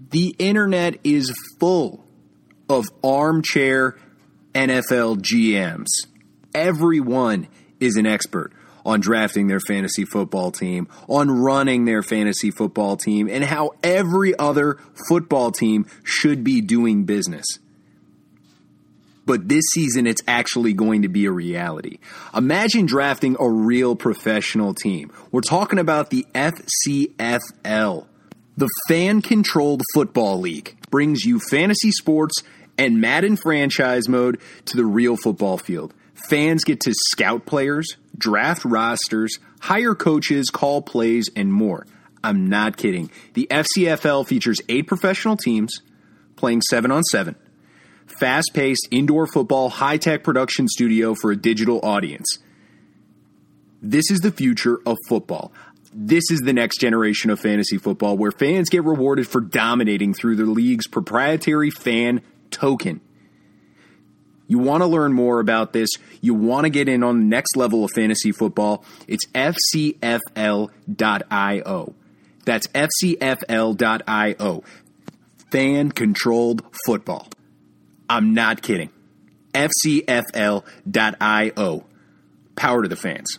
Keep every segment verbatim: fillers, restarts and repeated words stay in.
The internet is full of armchair N F L G Ms. Everyone is an expert on drafting their fantasy football team, on running their fantasy football team, and how every other football team should be doing business. But this season, it's actually going to be a reality. Imagine drafting a real professional team. We're talking about the F C F L. The Fan-Controlled Football League brings you fantasy sports and Madden franchise mode to the real football field. Fans get to scout players, draft rosters, hire coaches, call plays, and more. I'm not kidding. The F C F L features eight professional teams playing seven on seven. Fast-paced indoor football, high-tech production studio for a digital audience. This is the future of football. This is the next generation of fantasy football where fans get rewarded for dominating through the league's proprietary fan token. You want to learn more about this? You want to get in on the next level of fantasy football? It's F C F L dot io. That's F C F L dot io. Fan-controlled football. I'm not kidding. F C F L dot io. Power to the fans.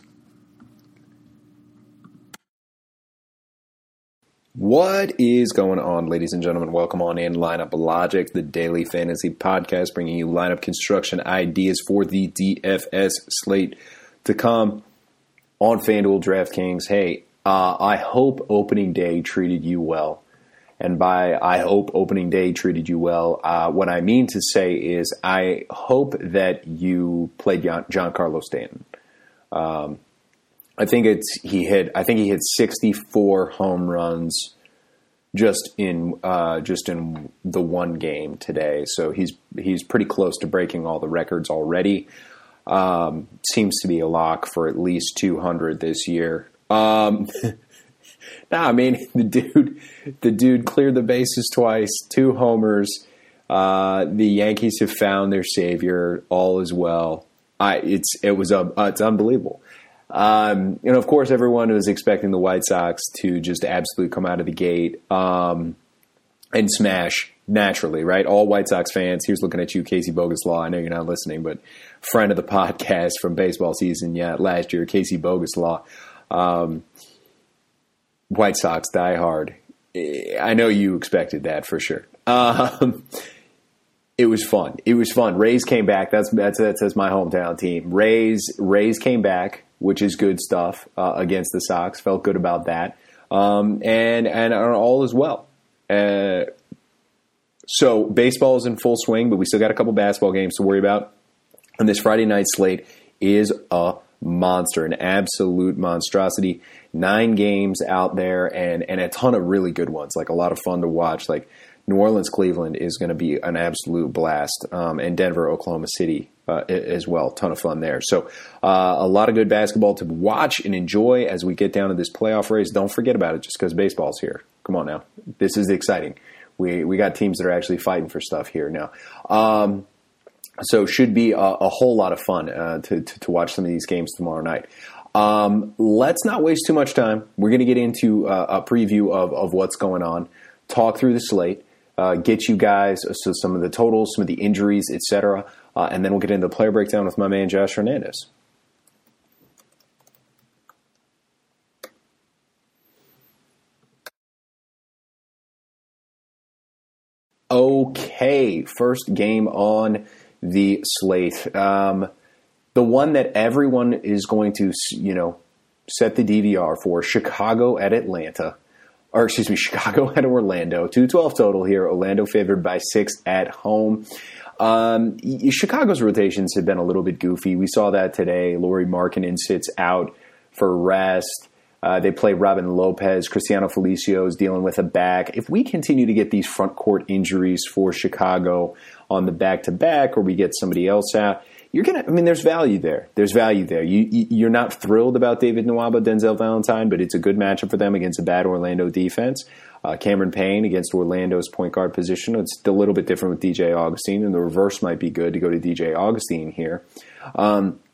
What is going on, ladies and gentlemen? Welcome on in. Lineup Logic, the daily fantasy podcast, bringing you lineup construction ideas for the D F S slate to come on FanDuel DraftKings. Hey, uh, I hope opening day treated you well. And by I hope opening day treated you well, uh, what I mean to say is I hope that you played Giancarlo Stanton. Um, I think it's he hit. I think he hit sixty-four home runs just in uh, just in the one game today. So he's he's pretty close to breaking all the records already. Um, seems to be a lock for at least two hundred this year. Um, nah, I mean the dude the dude cleared the bases twice, two homers. Uh, the Yankees have found their savior. All is well. I it's it was a uh, it's unbelievable. Um, and of course, everyone was expecting the White Sox to just absolutely come out of the gate um, and smash naturally, right? All White Sox fans. Here's looking at you, Casey Boguslaw. I know you're not listening, but friend of the podcast from baseball season, yeah, last year, Casey Boguslaw. Um, White Sox die hard. I know you expected that for sure. Um, It was fun. It was fun. Rays came back. That's that's that's, that's my hometown team. Rays Rays came back, which is good stuff uh, against the Sox. Felt good about that, um, and and all is well. Uh, so baseball is in full swing, but we still got a couple basketball games to worry about. And this Friday night slate is a monster, an absolute monstrosity. Nine games out there, and and a ton of really good ones. Like a lot of fun to watch. Like New Orleans, Cleveland is going to be an absolute blast, um, and Denver, Oklahoma City uh, as well. Ton of fun there. So uh, a lot of good basketball to watch and enjoy as we get down to this playoff race. Don't forget about it just because baseball's here. Come on now. This is exciting. We we got teams that are actually fighting for stuff here now. Um, so should be a, a whole lot of fun uh, to, to, to watch some of these games tomorrow night. Um, let's not waste too much time. We're going to get into uh, a preview of, of what's going on, talk through the slate. Uh, get you guys so some of the totals, some of the injuries, et cetera. Uh, and then we'll get into the player breakdown with my man, Josh Hernandez. Okay, first game on the slate. Um, the one that everyone is going to, you know, set the D V R for, Chicago at Atlanta. Or excuse me, Chicago at Orlando. two twelve total here. Orlando favored by six at home. Um, Chicago's rotations have been a little bit goofy. We saw that today. Lauri Markkanen sits out for rest. Uh, they play Robin Lopez. Cristiano Felicio is dealing with a back. If we continue to get these front court injuries for Chicago on the back-to-back, or we get somebody else out, you're gonna. I mean, there's value there. There's value there. You, you you're not thrilled about David Nwaba, Denzel Valentine, but it's a good matchup for them against a bad Orlando defense. Uh, Cameron Payne against Orlando's point guard position. It's a little bit different with D J Augustine, and the reverse might be good to go to D J Augustine here. Um,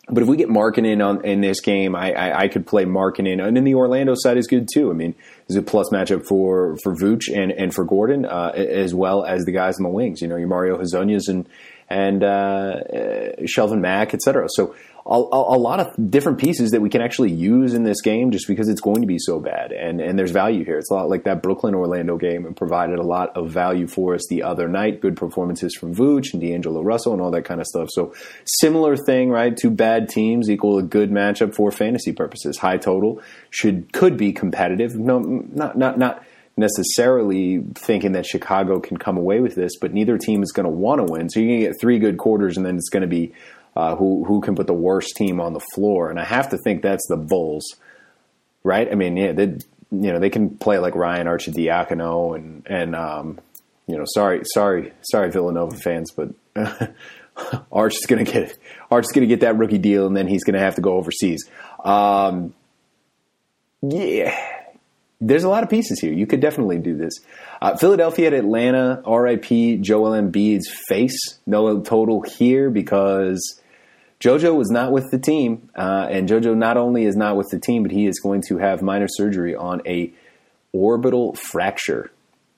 But if we get Markkanen on in this game, I, I, I could play Markkanen. And then the Orlando side is good too. I mean, it's a plus matchup for, for Vooch and, and for Gordon, uh, as well as the guys on the wings. You know, your Mario Hezonjas and and uh, uh, Shelvin Mack, et cetera. So a, a, a lot of different pieces that we can actually use in this game just because it's going to be so bad. And, and there's value here. It's a lot like that Brooklyn-Orlando game and provided a lot of value for us the other night. Good performances from Vooch and D'Angelo Russell and all that kind of stuff. So similar thing, right? Two bad teams equal a good matchup for fantasy purposes. High total should could be competitive. No, not not not necessarily thinking that Chicago can come away with this, but neither team is going to want to win. So you're going to get three good quarters, and then it's going to be uh, who who can put the worst team on the floor. And I have to think that's the Bulls, right? I mean, yeah, they you know they can play like Ryan Arcidiacono and and um, you know, sorry, sorry, sorry, Villanova fans, but Arch is going to get Arch is going to get that rookie deal, and then he's going to have to go overseas. Um, yeah. There's a lot of pieces here. You could definitely do this. Uh, Philadelphia at Atlanta, R I P Joel Embiid's face. No total here because JoJo was not with the team. Uh, and JoJo not only is not with the team, but he is going to have minor surgery on a orbital fracture.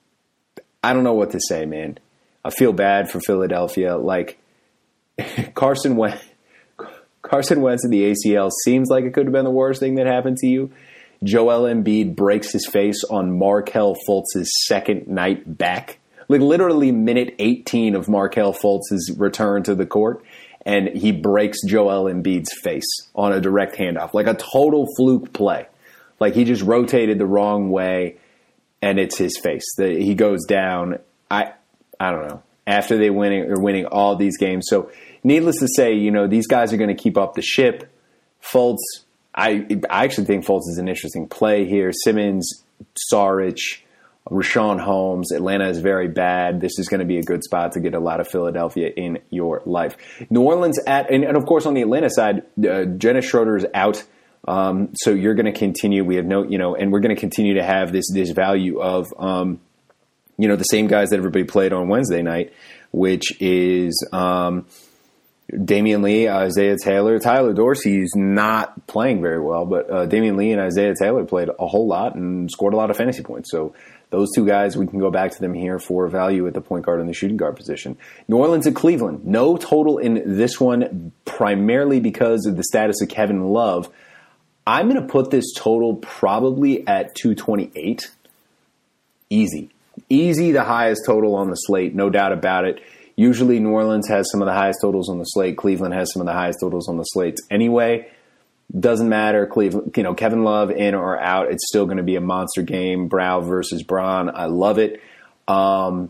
I don't know what to say, man. I feel bad for Philadelphia. Like, Carson Wentz, Carson Wentz in the A C L seems like it could have been the worst thing that happened to you. Joel Embiid breaks his face on Markelle Fultz's second night back. Like literally minute eighteen of Markelle Fultz's return to the court, and he breaks Joel Embiid's face on a direct handoff. Like a total fluke play. Like he just rotated the wrong way, and it's his face. The, he goes down. I I don't know. After they winning or winning all these games. So needless to say, you know, these guys are going to keep up the ship. Fultz, I I actually think Fultz is an interesting play here. Simmons, Saric, Rashawn Holmes. Atlanta is very bad. This is going to be a good spot to get a lot of Philadelphia in your life. New Orleans at, and, and of course on the Atlanta side, uh, Dennis Schroeder is out. Um, so you're going to continue. We have no, you know, and we're going to continue to have this this value of, um, you know, the same guys that everybody played on Wednesday night, which is. Um, Damian Lee, Isaiah Taylor. Tyler Dorsey's not playing very well, but uh, Damian Lee and Isaiah Taylor played a whole lot and scored a lot of fantasy points. So those two guys, we can go back to them here for value at the point guard and the shooting guard position. New Orleans and Cleveland. No total in this one, primarily because of the status of Kevin Love. I'm going to put this total probably at two twenty-eight. Easy. Easy the highest total on the slate, no doubt about it. Usually New Orleans has some of the highest totals on the slate. Cleveland has some of the highest totals on the slate. Anyway, doesn't matter. Cleveland, you know, Kevin Love in or out, it's still going to be a monster game. Brow versus Braun. I love it. Um,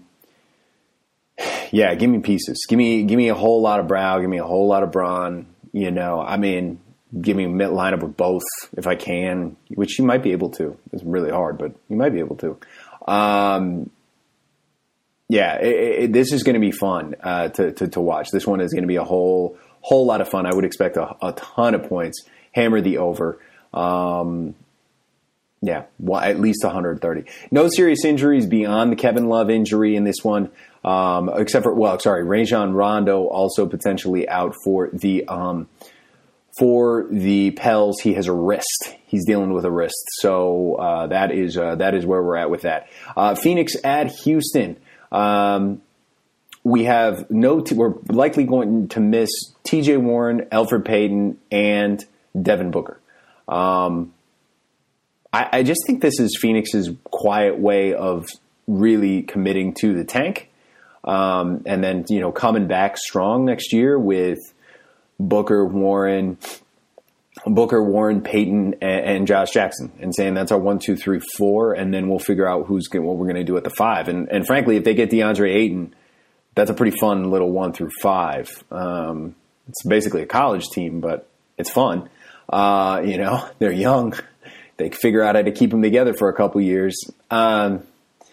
yeah, give me pieces. Give me give me a whole lot of Brow. Give me a whole lot of Braun. You know, I mean, give me a mid lineup with both if I can, which you might be able to. It's really hard, but you might be able to. Um, Yeah, it, it, this is going to be fun uh, to, to to watch. This one is going to be a whole whole lot of fun. I would expect a, a ton of points. Hammer the over. Um, yeah, well, at least one hundred thirty. No serious injuries beyond the Kevin Love injury in this one, um, except for well, sorry, Rajon Rondo also potentially out for the um, for the Pels. He has a wrist. He's dealing with a wrist, so uh, that is uh, that is where we're at with that. Uh, Phoenix at Houston. Um, we have no, t- we're likely going to miss T J Warren, Elfrid Payton, and Devin Booker. Um, I, I just think this is Phoenix's quiet way of really committing to the tank. Um, and then, you know, coming back strong next year with Booker, Warren, Booker, Warren, Payton, and, and Josh Jackson, and saying that's our one, two, three, four, and then we'll figure out who's gonna, what we're going to do at the five. And, and frankly, if they get DeAndre Ayton, that's a pretty fun little one through five. Um, it's basically a college team, but it's fun. Uh, you know, they're young. They figure out how to keep them together for a couple years. Um,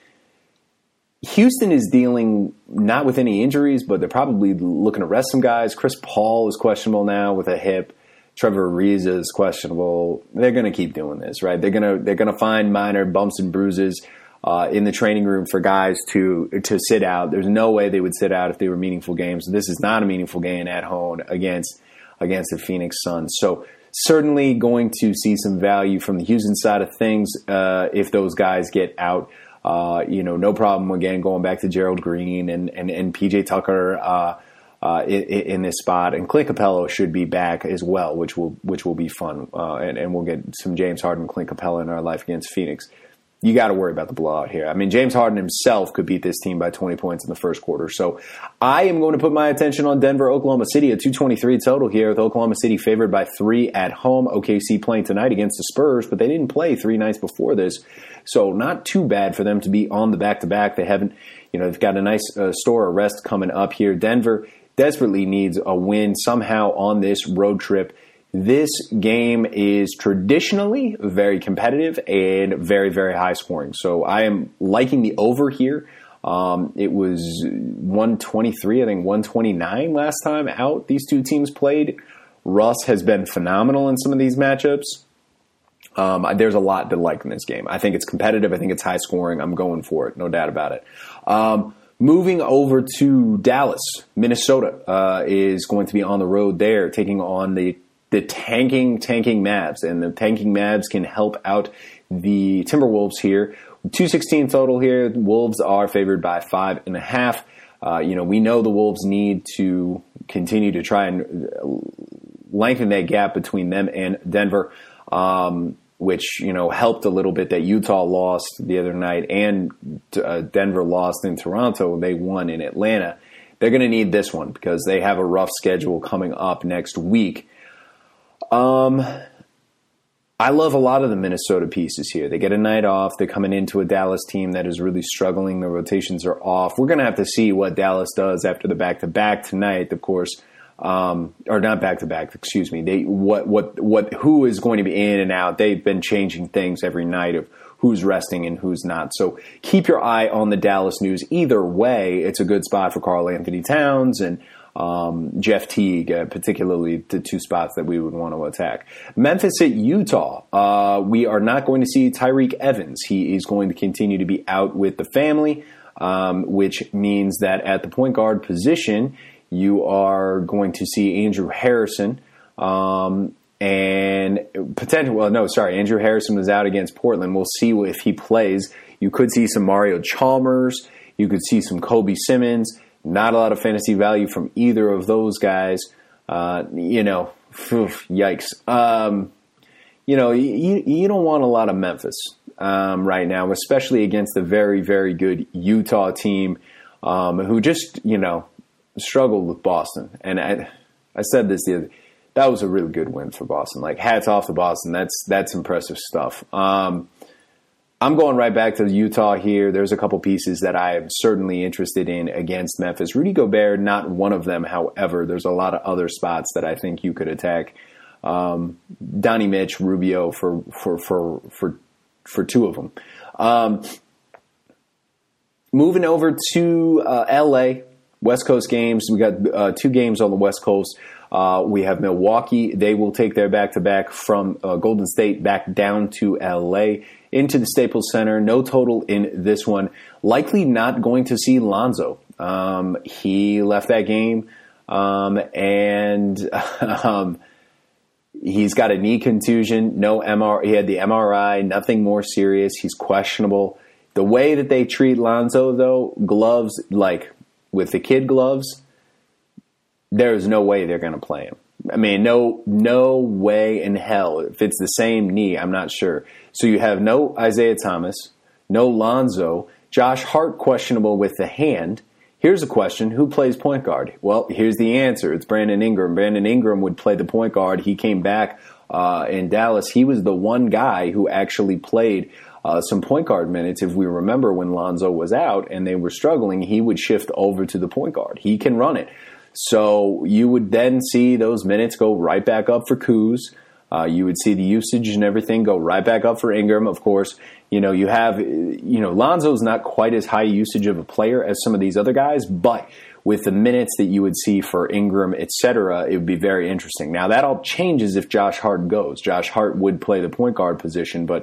Houston is dealing not with any injuries, but they're probably looking to rest some guys. Chris Paul is questionable now with a hip. Trevor Ariza is questionable. They're going to keep doing this, right? They're going to they're going to find minor bumps and bruises uh, in the training room for guys to to sit out. There's no way they would sit out if they were meaningful games. This is not a meaningful game at home against against the Phoenix Suns. So certainly going to see some value from the Houston side of things uh, if those guys get out. Uh, you know, no problem, again, going back to Gerald Green and, and, and P J Tucker uh, uh, in, in this spot. And Clint Capella should be back as well, which will which will be fun. Uh, and, and we'll get some James Harden, Clint Capella in our life against Phoenix. You got to worry about the blowout here. I mean, James Harden himself could beat this team by twenty points in the first quarter. So I am going to put my attention on Denver, Oklahoma City, a two twenty-three total here, with Oklahoma City favored by three at home. O K C playing tonight against the Spurs, but they didn't play three nights before this. So not too bad for them to be on the back-to-back. They haven't, you know, they've got a nice uh, store of rest coming up here. Denver desperately needs a win somehow on this road trip. This game is traditionally very competitive and very, very high scoring. So I am liking the over here. Um, it was one twenty-three, I think one twenty-nine last time out these two teams played. Russ has been phenomenal in some of these matchups. Um, there's a lot to like in this game. I think it's competitive. I think it's high scoring. I'm going for it. No doubt about it. Um, moving over to Dallas, Minnesota uh, is going to be on the road there, taking on the the tanking, tanking Mavs. And the tanking Mavs can help out the Timberwolves here. two sixteen total here. Wolves are favored by five and a half. Uh, you know, we know the Wolves need to continue to try and lengthen that gap between them and Denver, um, which, you know, helped a little bit that Utah lost the other night and uh, Denver lost in Toronto. They won in Atlanta. They're going to need this one because they have a rough schedule coming up next week. Um, I love a lot of the Minnesota pieces here. They get a night off. They're coming into a Dallas team that is really struggling. The rotations are off. We're going to have to see what Dallas does after the back-to-back tonight, of course. Um, or not back-to-back, excuse me. They what what what who is going to be in and out. They've been changing things every night of who's resting and who's not. So keep your eye on the Dallas news. Either way, it's a good spot for Karl Anthony Towns and Um, Jeff Teague, uh, particularly the two spots that we would want to attack. Memphis at Utah. Uh, we are not going to see Tyreke Evans. He is going to continue to be out with the family, um, which means that at the point guard position, you are going to see Andrew Harrison um, and potential. Well, no, sorry, Andrew Harrison was out against Portland. We'll see if he plays. You could see some Mario Chalmers. You could see some Kobe Simmons. Not a lot of fantasy value from either of those guys. Uh, you know, phew, yikes. Um, you know, you, you don't want a lot of Memphis um, right now, especially against a very, very good Utah team um, who just, you know, struggled with Boston. And I, I said this the other day. That was a really good win for Boston. Like, hats off to Boston. That's that's impressive stuff. Um I'm going right back to Utah here. There's a couple pieces that I am certainly interested in against Memphis. Rudy Gobert, not one of them, however. There's a lot of other spots that I think you could attack. Um, Donnie Mitch, Rubio for for for for for two of them. Um, moving over to uh, L A, West Coast games. We got uh, two games on the West Coast. Uh, we have Milwaukee. They will take their back-to-back from uh, Golden State back down to L A into the Staples Center. No total in this one. Likely not going to see Lonzo. Um, he left that game, um, and um, he's got a knee contusion. No M R. He had the M R I. Nothing more serious. He's questionable. The way that they treat Lonzo, though, gloves, like with the kid gloves, there is no way they're going to play him. I mean, no no way in hell. If it's the same knee, I'm not sure. So you have no Isaiah Thomas, no Lonzo, Josh Hart questionable with the hand. Here's a question. Who plays point guard? Well, here's the answer. It's Brandon Ingram. Brandon Ingram would play the point guard. He came back uh, in Dallas. He was the one guy who actually played uh, some point guard minutes. If we remember when Lonzo was out and they were struggling, he would shift over to the point guard. He can run it. So you would then see those minutes go right back up for Kuz. Uh, you would see the usage and everything go right back up for Ingram. Of course, you know, you have, you know, Lonzo's not quite as high usage of a player as some of these other guys, but with the minutes that you would see for Ingram, et cetera, it would be very interesting. Now, that all changes if Josh Hart goes. Josh Hart would play the point guard position, but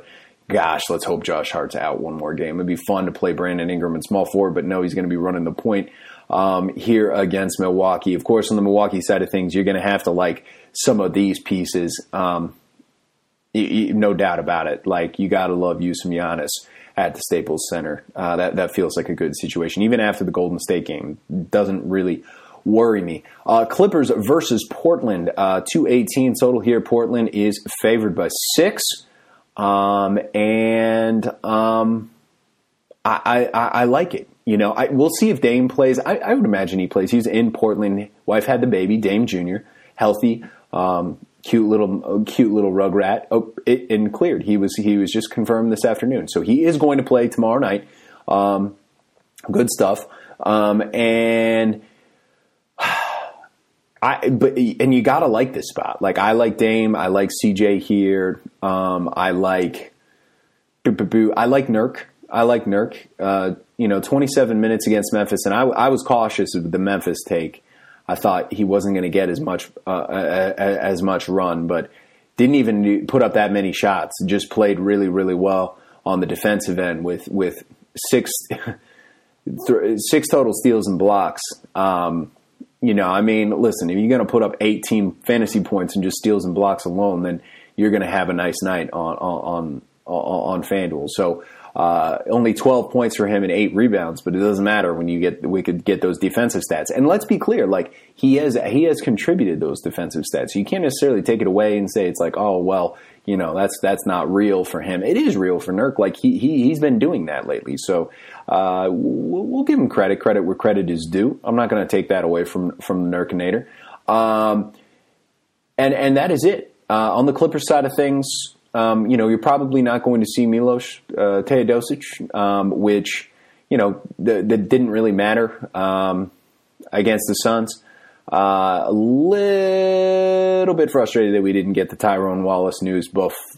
gosh, let's hope Josh Hart's out one more game. It'd be fun to play Brandon Ingram in small forward, but no, he's going to be running the point um, here against Milwaukee. Of course, on the Milwaukee side of things, you're going to have to like some of these pieces. Um, y- y- no doubt about it. Like, you got to love Yusuf Giannis at the Staples Center. Uh, that, that feels like a good situation. Even after the Golden State game, doesn't really worry me. Uh, Clippers versus Portland, uh, two eighteen total here. Portland is favored by six. Um, and, um, I, I, I like it. You know, I, we'll see if Dame plays. I, I would imagine he plays. He's in Portland. Wife had the baby, Dame Junior, healthy, um, cute little, cute little rugrat. Oh, it, and cleared. He was, he was just confirmed this afternoon. So he is going to play tomorrow night. Um, good stuff. Um, and, I, but and you gotta like this spot. Like, I like Dame, I like C J here. Um, I like, I like Nurk. I like Nurk. Uh, you know, twenty-seven minutes against Memphis, and I, I was cautious of the Memphis take. I thought he wasn't going to get as much uh, as much run, but didn't even put up that many shots. Just played really, really well on the defensive end with with six six total steals and blocks. Um, You know, I mean, listen, if you're going to put up eighteen fantasy points and just steals and blocks alone, then you're going to have a nice night on on on, on FanDuel. So uh, only twelve points for him and eight rebounds, but it doesn't matter when you get we could get those defensive stats. And let's be clear, like he has he has contributed those defensive stats. So you can't necessarily take it away and say it's like, oh well, you know, that's that's not real for him. It is real for Nurk. Like he he he's been doing that lately. So uh, we'll, we'll give him credit, credit where credit is due. I'm not going to take that away from from the Nurkinator. Um, and and that is it uh, on the Clippers side of things. Um, you know, you're probably not going to see Milos uh, Teodosic, um, which you know that, that didn't really matter um, against the Suns. Uh, a little bit frustrated that we didn't get the Tyrone Wallace news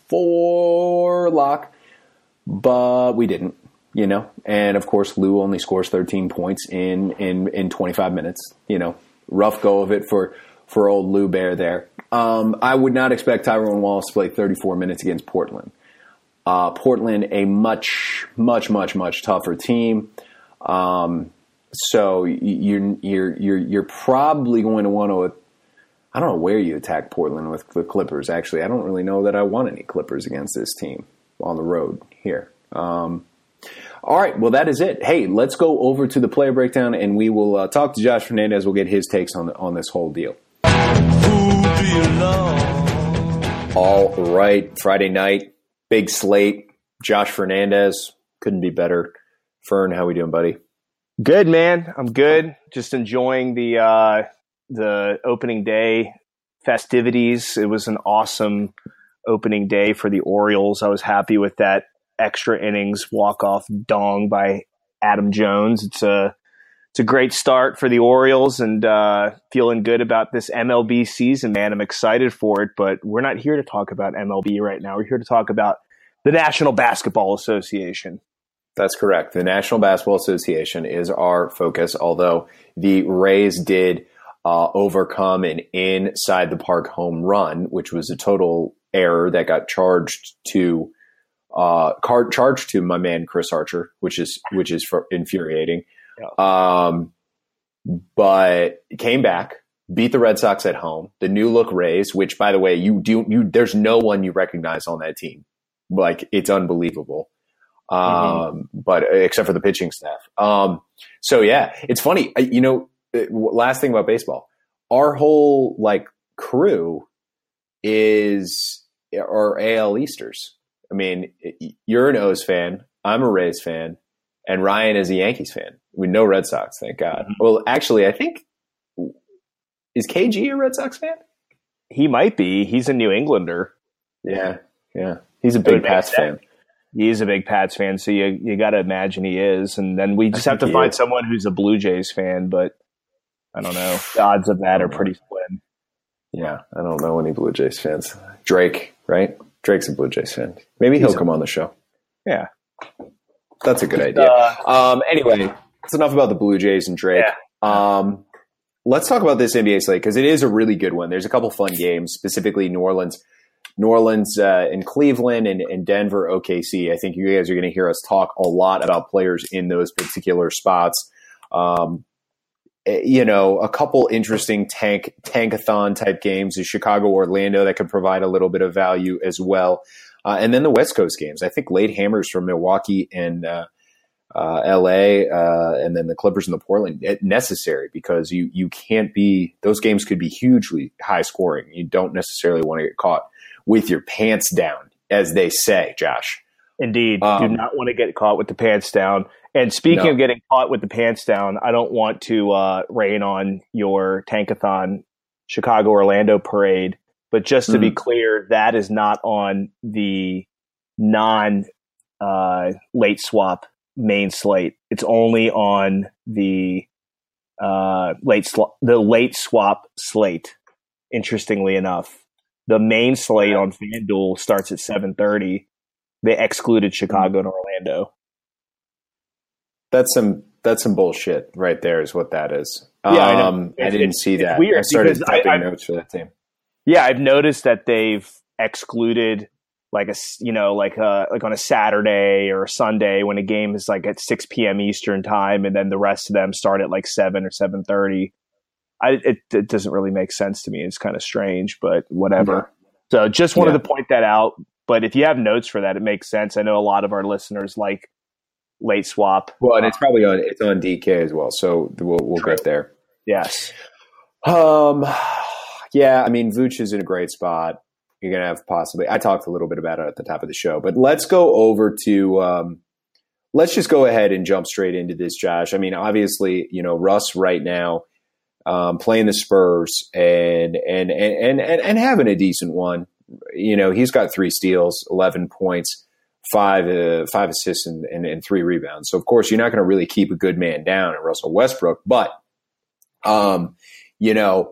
before lock, but we didn't, you know. And of course, Lou only scores thirteen points in in in twenty-five minutes. You know, rough go of it for for old Lou Bear there. Um, I would not expect Tyrone Wallace to play thirty-four minutes against Portland. Uh, Portland, a much, much, much, much tougher team. Um, so you're you're you're you're probably going to want to. I don't know where you attack Portland with the Clippers. Actually, I don't really know that I want any Clippers against this team on the road here. Um, all right, well that is it. Hey, let's go over to the player breakdown, and we will uh, talk to Josh Fernandez. We'll get his takes on the, on this whole deal. All right, Friday night, big slate. Josh Fernandez, couldn't be better. Fern, how we doing, buddy? Good, man. I'm good. Just enjoying the uh, the opening day festivities. It was an awesome opening day for the Orioles. I was happy with that extra innings walk-off dong by Adam Jones. It's a It's a great start for the Orioles, and uh, feeling good about this M L B season, man. I'm excited for it, but we're not here to talk about M L B right now. We're here to talk about the National Basketball Association. That's correct. The National Basketball Association is our focus, although the Rays did uh, overcome an inside the park home run, which was a total error that got charged to uh, card charged to my man Chris Archer, which is which is infuriating. Yeah. Um, but came back, beat the Red Sox at home. The new look Rays, which by the way, you do you there's no one you recognize on that team. Like, it's unbelievable. Um, mm-hmm. But except for the pitching staff. Um, so yeah, it's funny. You know, last thing about baseball, our whole like crew is are A L Easters. I mean, you're an O's fan. I'm a Rays fan. And Ryan is a Yankees fan. With no Red Sox, thank God. Mm-hmm. Well, actually, I think, is K G a Red Sox fan? He might be. He's a New Englander. Yeah, yeah. He's a big Pats fan. He's a big Pats fan, so you you got to imagine he is. And then we just have to find is. someone who's a Blue Jays fan, but I don't know. The odds of that are pretty slim. Yeah, I don't know any Blue Jays fans. Drake, right? Drake's a Blue Jays fan. Maybe he'll He's come a, on the show. Yeah. That's a good idea. Uh, um, anyway, that's enough about the Blue Jays and Drake. Yeah. Um, let's talk about this N B A slate because it is a really good one. There's a couple fun games, specifically New Orleans New Orleans uh, and Cleveland and, and Denver, O K C. I think you guys are going to hear us talk a lot about players in those particular spots. Um, you know, a couple interesting tank tankathon type games is Chicago, Orlando that could provide a little bit of value as well. Uh, and then the West Coast games. I think late hammers from Milwaukee and uh, uh, L A, uh, and then the Clippers and the Portland necessary because you you can't be – those games could be hugely high scoring. You don't necessarily want to get caught with your pants down, as they say, Josh. Indeed. Um, do not want to get caught with the pants down. And speaking no. of getting caught with the pants down, I don't want to uh, rain on your Tankathon Chicago-Orlando parade. But just to mm-hmm. be clear, that is not on the non-late uh, swap main slate. It's only on the uh, late sl- the late swap slate, interestingly enough. The main slate on FanDuel starts at seven thirty. They excluded Chicago and Orlando. That's some that's some bullshit right there is what that is. Yeah, I, um, I didn't it's, see it's that. Weird I started typing I, notes for that team. Yeah, I've noticed that they've excluded like a you know like a like on a Saturday or a Sunday when a game is like at six p.m. Eastern time, and then the rest of them start at like seven or seven thirty. I it, it doesn't really make sense to me. It's kind of strange, but whatever. Yeah. So just wanted yeah. to point that out. But if you have notes for that, it makes sense. I know a lot of our listeners like late swap. Well, and it's probably on it's on D K as well, so we'll we'll True. get there. Yes. Um. Yeah, I mean, Vooch is in a great spot. You're gonna have possibly. I talked a little bit about it at the top of the show, but let's go over to. Um, let's just go ahead and jump straight into this, Josh. I mean, obviously, you know, Russ right now um, playing the Spurs and and and and and having a decent one. You know, he's got three steals, eleven points, five uh, five assists, and, and, and three rebounds. So, of course, you're not going to really keep a good man down in Russell Westbrook. But, um, you know,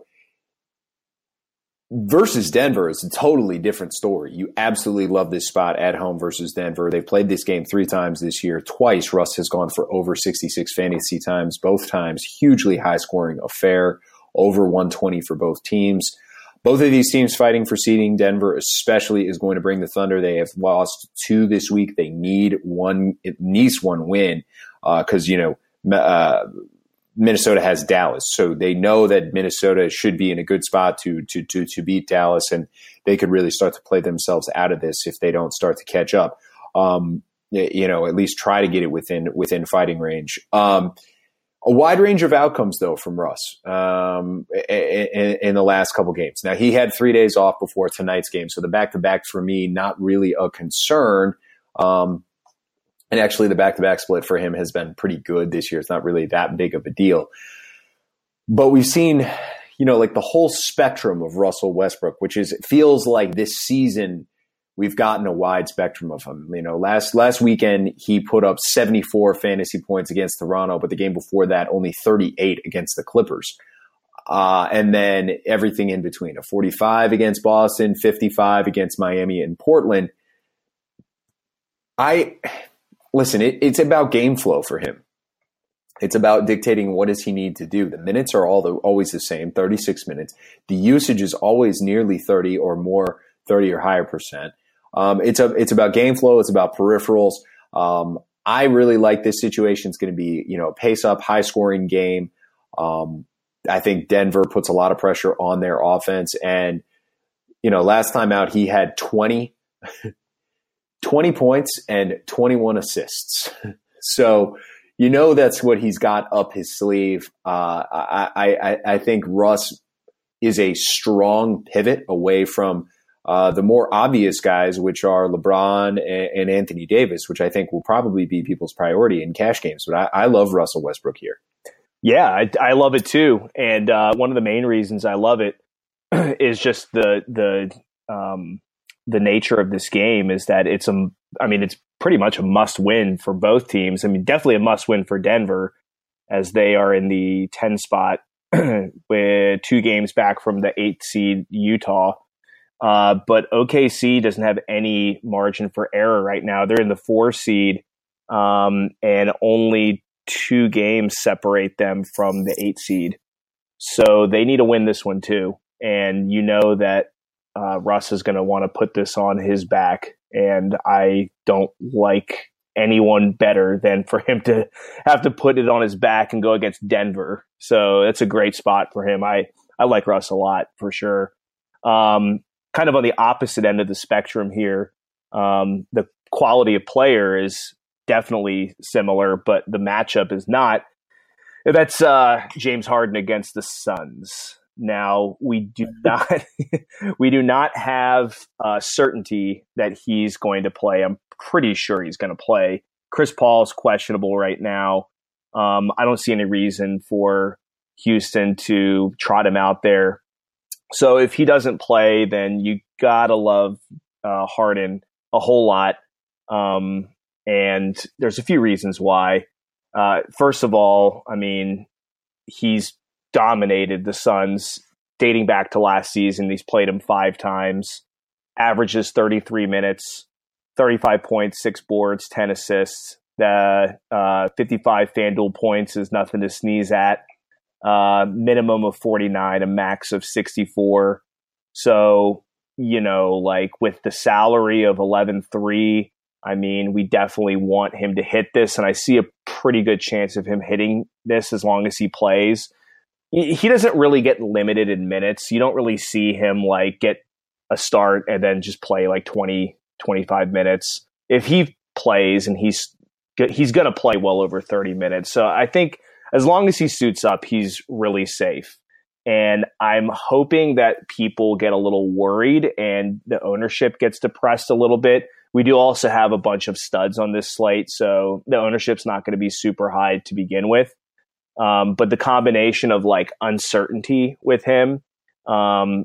versus Denver is a totally different story. You absolutely love this spot at home versus Denver. They've played this game three times this year. Twice, Russ has gone for over sixty-six fantasy times. Both times, hugely high-scoring affair, over one twenty for both teams. Both of these teams fighting for seeding. Denver especially is going to bring the Thunder. They have lost two this week. They need one, at least one win because, uh, you know, uh, Minnesota has Dallas. So they know that Minnesota should be in a good spot to, to, to, to beat Dallas, and they could really start to play themselves out of this if they don't start to catch up. Um, you know, at least try to get it within, within fighting range. Um, A wide range of outcomes, though, from Russ um, in, in the last couple games. Now, he had three days off before tonight's game, so the back-to-back for me, not really a concern. Um, and actually, the back-to-back split for him has been pretty good this year. It's not really that big of a deal. But we've seen, you know, like the whole spectrum of Russell Westbrook, which is, it feels like this season we've gotten a wide spectrum of him. You know, last last weekend he put up seventy-four fantasy points against Toronto, but the game before that only thirty-eight against the Clippers. Uh, and then everything in between, a forty-five against Boston, fifty-five against Miami and Portland. I listen, it, it's about game flow for him. It's about dictating what does he need to do. The minutes are all the, always the same, thirty-six minutes. The usage is always nearly thirty or more, thirty or higher percent. Um, it's a, it's about game flow. It's about peripherals. Um, I really like this situation. It's going to be, you know, pace up, high scoring game. Um, I think Denver puts a lot of pressure on their offense. And, you know, last time out, he had twenty, twenty points and twenty-one assists. So, you know, that's what he's got up his sleeve. Uh, I, I, I think Russ is a strong pivot away from Uh, the more obvious guys, which are LeBron and, and Anthony Davis, which I think will probably be people's priority in cash games. But I, I love Russell Westbrook here. Yeah, I, I love it too. And uh, one of the main reasons I love it is just the the um, the nature of this game is that it's a, I mean, it's pretty much a must win for both teams. I mean, definitely a must win for Denver as they are in the ten spot with two games back from the eighth seed Utah. Uh, but O K C doesn't have any margin for error right now. They're in the four seed, um, and only two games separate them from the eight seed. So they need to win this one too. And you know that uh, Russ is going to want to put this on his back, and I don't like anyone better than for him to have to put it on his back and go against Denver. So that's a great spot for him. I, I like Russ a lot for sure. Um, kind of on the opposite end of the spectrum here, um, the quality of player is definitely similar, but the matchup is not. That's uh, James Harden against the Suns. Now we do not we do not have uh, certainty that he's going to play. I'm pretty sure he's going to play. Chris Paul is questionable right now. Um, I don't see any reason for Houston to trot him out there. So if he doesn't play, then you gotta love uh, Harden a whole lot. Um, and there's a few reasons why. Uh, first of all, I mean, he's dominated the Suns dating back to last season. He's played them five times, averages thirty-three minutes, thirty-five points, six boards, ten assists. The uh, fifty-five FanDuel points is nothing to sneeze at. Uh, minimum of forty-nine, a max of sixty-four. So, you know, like with the salary of eleven three, I mean, we definitely want him to hit this, and I see a pretty good chance of him hitting this as long as he plays. He doesn't really get limited in minutes. You don't really see him like get a start and then just play like twenty, twenty-five minutes. If he plays, and he's he's going to play well over thirty minutes. So I think as long as he suits up, he's really safe. And I'm hoping that people get a little worried and the ownership gets depressed a little bit. We do also have a bunch of studs on this slate, so the ownership's not going to be super high to begin with. Um, but the combination of like uncertainty with him, um,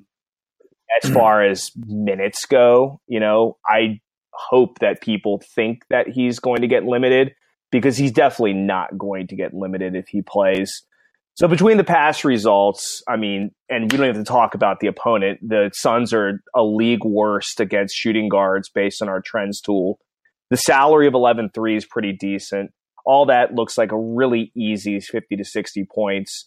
as far as minutes go, you know, I hope that people think that he's going to get limited, because he's definitely not going to get limited if he plays. So between the past results, I mean, and we don't have to talk about the opponent, the Suns are a league worst against shooting guards based on our trends tool. The salary of eleven three is pretty decent. All that looks like a really easy fifty to sixty points.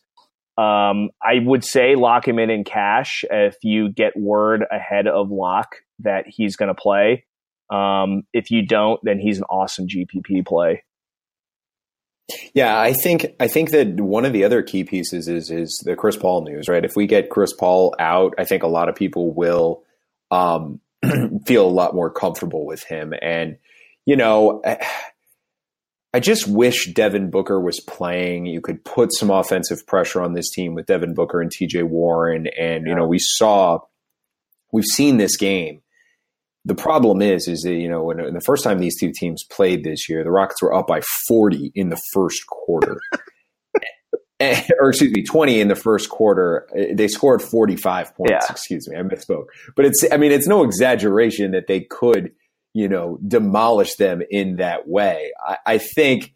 Um, I would say lock him in in cash if you get word ahead of lock that he's going to play. Um, if you don't, then he's an awesome G P P play. Yeah, I think I think that one of the other key pieces is is the Chris Paul news, right? If we get Chris Paul out, I think a lot of people will um, feel a lot more comfortable with him. And, you know, I just wish Devin Booker was playing. You could put some offensive pressure on this team with Devin Booker and T J Warren. And, you know, we saw, we've seen this game. The problem is, is that, you know, when, when the first time these two teams played this year, the Rockets were up by forty in the first quarter. and, or excuse me, twenty in the first quarter. They scored forty-five points. Yeah. Excuse me, I misspoke. But it's, I mean, it's no exaggeration that they could, you know, demolish them in that way. I, I think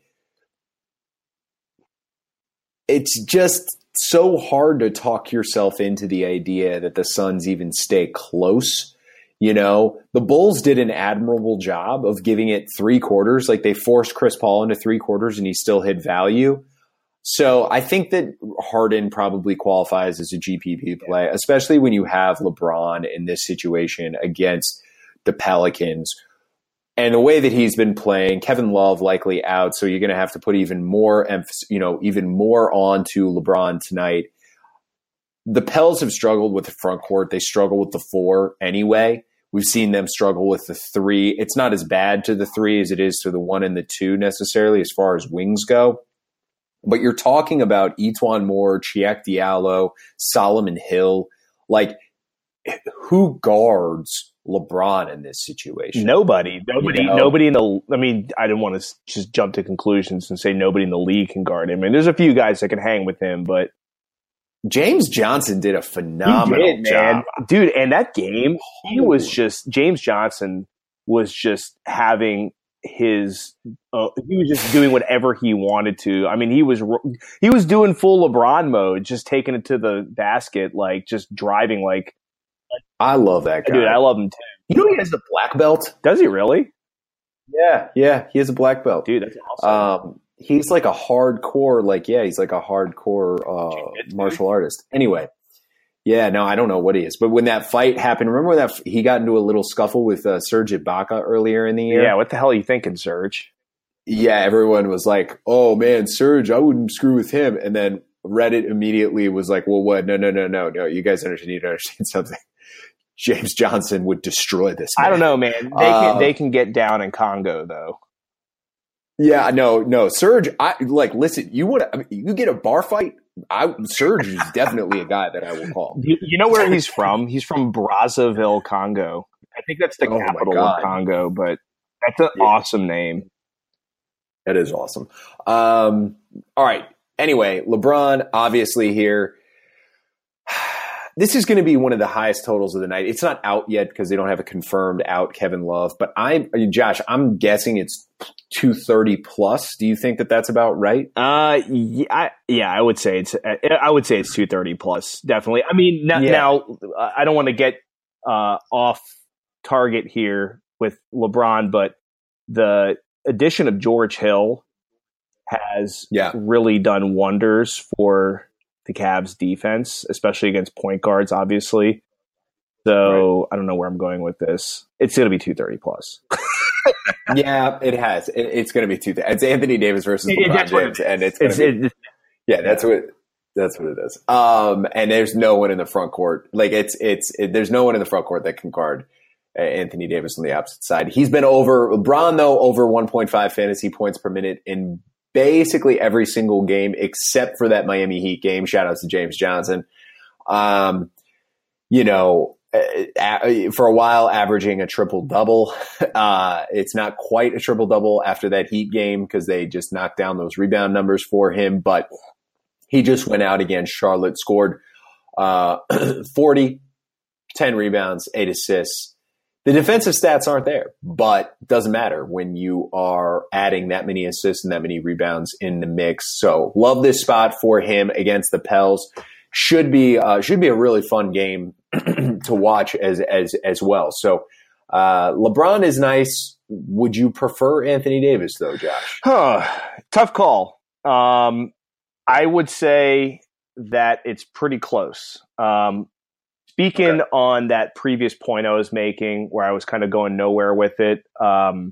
it's just so hard to talk yourself into the idea that the Suns even stay close. You know, the Bulls did an admirable job of giving it three quarters. Like, they forced Chris Paul into three quarters and he still hit value. So I think that Harden probably qualifies as a G P P play, especially when you have LeBron in this situation against the Pelicans. And the way that he's been playing, Kevin Love likely out, so you're going to have to put even more emphasis, you know, even more on to LeBron tonight. The Pels have struggled with the front court. They struggle with the four anyway. We've seen them struggle with the three. It's not as bad to the three as it is to the one and the two necessarily as far as wings go. But you're talking about Etuan Moore, Chiek Diallo, Solomon Hill. Like, who guards LeBron in this situation? Nobody. Nobody. You know? Nobody in the – I mean, I didn't want to just jump to conclusions and say nobody in the league can guard him. I mean, there's a few guys that can hang with him, but – James Johnson did a phenomenal he did, job. Man. Dude, and that game, he was just – James Johnson was just having his uh, – he was just doing whatever he wanted to. I mean, he was he was doing full LeBron mode, just taking it to the basket, like just driving like – I love that guy. Dude, I love him too. You know he has the black belt? Does he really? Yeah, yeah, he has a black belt. Dude, that's awesome. Um, he's like a hardcore, like, yeah, he's like a hardcore uh, martial artist. Anyway, Yeah, no, I don't know what he is. But when that fight happened, remember when that he got into a little scuffle with uh, Serge Ibaka earlier in the year? Yeah, what the hell are you thinking, Serge? Yeah, everyone was like, oh, man, Serge, I wouldn't screw with him. And then Reddit immediately was like, well, what? No, no, no, no, no. You guys need to understand something. James Johnson would destroy this man. I don't know, man. They uh, can, they can get down in Congo, though. Yeah, no, no. Serge, I like, listen, you would, I mean, you get a bar fight. I, Serge is definitely a guy that I will call. You, you know where he's from? He's from Brazzaville, Congo. I think that's the Oh, my capital God. of Congo, but that's an Yeah. awesome name. That is awesome. Um, all right. Anyway, LeBron, obviously here. This is going to be one of the highest totals of the night. It's not out yet because they don't have a confirmed out Kevin Love. But I, Josh, I'm guessing it's two thirty plus. Do you think that that's about right? Uh, yeah, I, yeah, I would say it's. I would say it's two thirty plus, definitely. I mean, now, Yeah. now I don't want to get uh, off target here with LeBron, but the addition of George Hill has Yeah. really done wonders for the Cavs defense, especially against point guards, obviously. So I don't know where I'm going with this. It's going to be two thirty plus. Yeah, it has. It, it's going to be two. It's Anthony Davis versus It- LeBron that's what it James, and it's going It's, to be. it, Yeah, that's what that's what it is. Um, and there's no one in the front court. Like it's it's it, there's no one in the front court that can guard uh, Anthony Davis on the opposite side. He's been over LeBron though over one point five fantasy points per minute in basically every single game except for that Miami Heat game. Shout out to James Johnson. Um, you know, uh, for a while averaging a triple double. Uh, it's not quite a triple double after that Heat game because they just knocked down those rebound numbers for him, but he just went out against Charlotte, scored uh, forty, ten rebounds, eight assists. The defensive stats aren't there, but it doesn't matter when you are adding that many assists and that many rebounds in the mix. So love this spot for him against the Pels. Should be uh, should be a really fun game to watch as as as well. So uh, LeBron is nice. Would you prefer Anthony Davis though, Josh? Huh. Tough call. Um, I would say that it's pretty close. Um, speaking Okay. on that previous point I was making, where I was kind of going nowhere with it, um,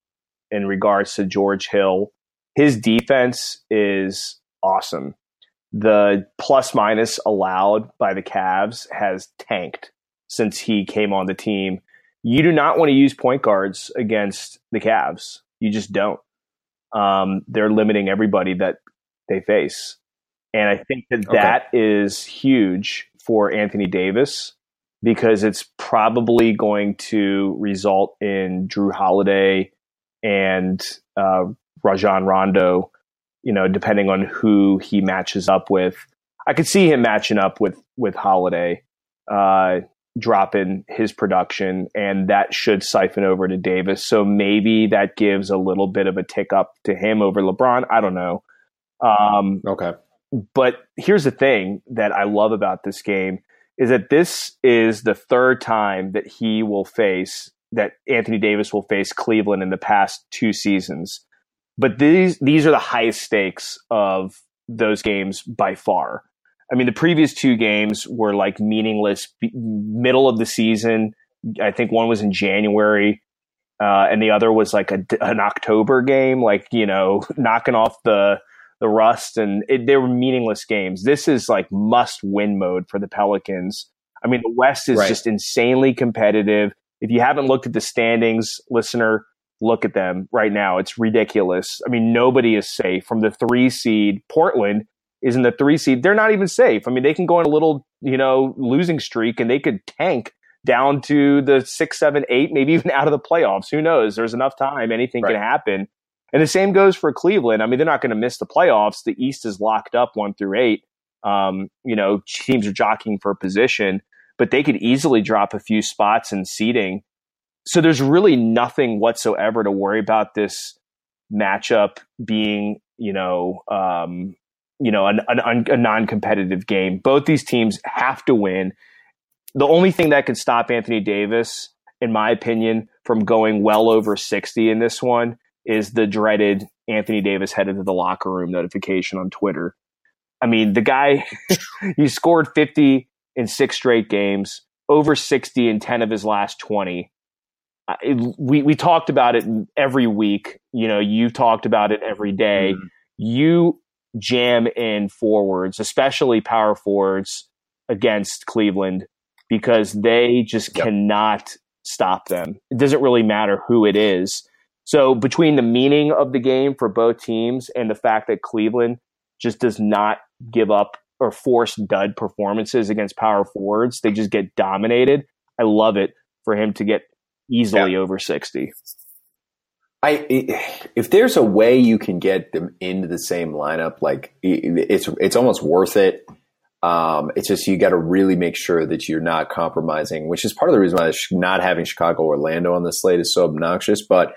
in regards to George Hill, his defense is awesome. The plus minus allowed by the Cavs has tanked since he came on the team. You do not want to use point guards against the Cavs. You just don't. Um, they're limiting everybody that they face. And I think that Okay. that is huge for Anthony Davis because it's probably going to result in Drew Holiday and uh, Rajon Rondo, you know, depending on who he matches up with. I could see him matching up with, with Holiday, uh, dropping his production, and that should siphon over to Davis. So maybe that gives a little bit of a tick up to him over LeBron. I don't know. Um, Okay. but here's the thing that I love about this game is that this is the third time that he will face, that Anthony Davis will face Cleveland in the past two seasons. But these these are the highest stakes of those games by far. I mean, the previous two games were like meaningless, b- middle of the season. I think one was in January, uh, and the other was like a, an October game, like, you know, knocking off the the rust, and it, they were meaningless games. This is like must win mode for the Pelicans. I mean, the West is Right. just insanely competitive. If you haven't looked at the standings, listener, look at them right now. It's ridiculous. I mean, nobody is safe. From the three seed, Portland is in the three seed. They're not even safe. I mean, they can go on a little, you know, losing streak and they could tank down to the six, seven, eight, maybe even out of the playoffs. Who knows? There's enough time. Anything Right. can happen. And the same goes for Cleveland. I mean, they're not going to miss the playoffs. The East is locked up one through eight. Um, you know, teams are jockeying for position, but they could easily drop a few spots in seeding. So there's really nothing whatsoever to worry about this matchup being, you know, um, you know, an, an, a non-competitive game. Both these teams have to win. The only thing that could stop Anthony Davis, in my opinion, from going well over sixty in this one is the dreaded Anthony Davis headed to the locker room notification on Twitter. I mean, the guy, he scored fifty in six straight games, over sixty in ten of his last twenty. Uh, it, we, we talked about it every week. You know, you talked about it every day. Mm-hmm. You jam in forwards, especially power forwards, against Cleveland because they just yep. cannot stop them. It doesn't really matter who it is. So between the meaning of the game for both teams and the fact that Cleveland just does not give up or force dud performances against power forwards, they just get dominated. I love it for him to get easily yeah. over sixty. I if there's a way you can get them into the same lineup, like it's it's almost worth it. Um, it's just you got to really make sure that you're not compromising, which is part of the reason why not having Chicago Orlando on the slate is so obnoxious. But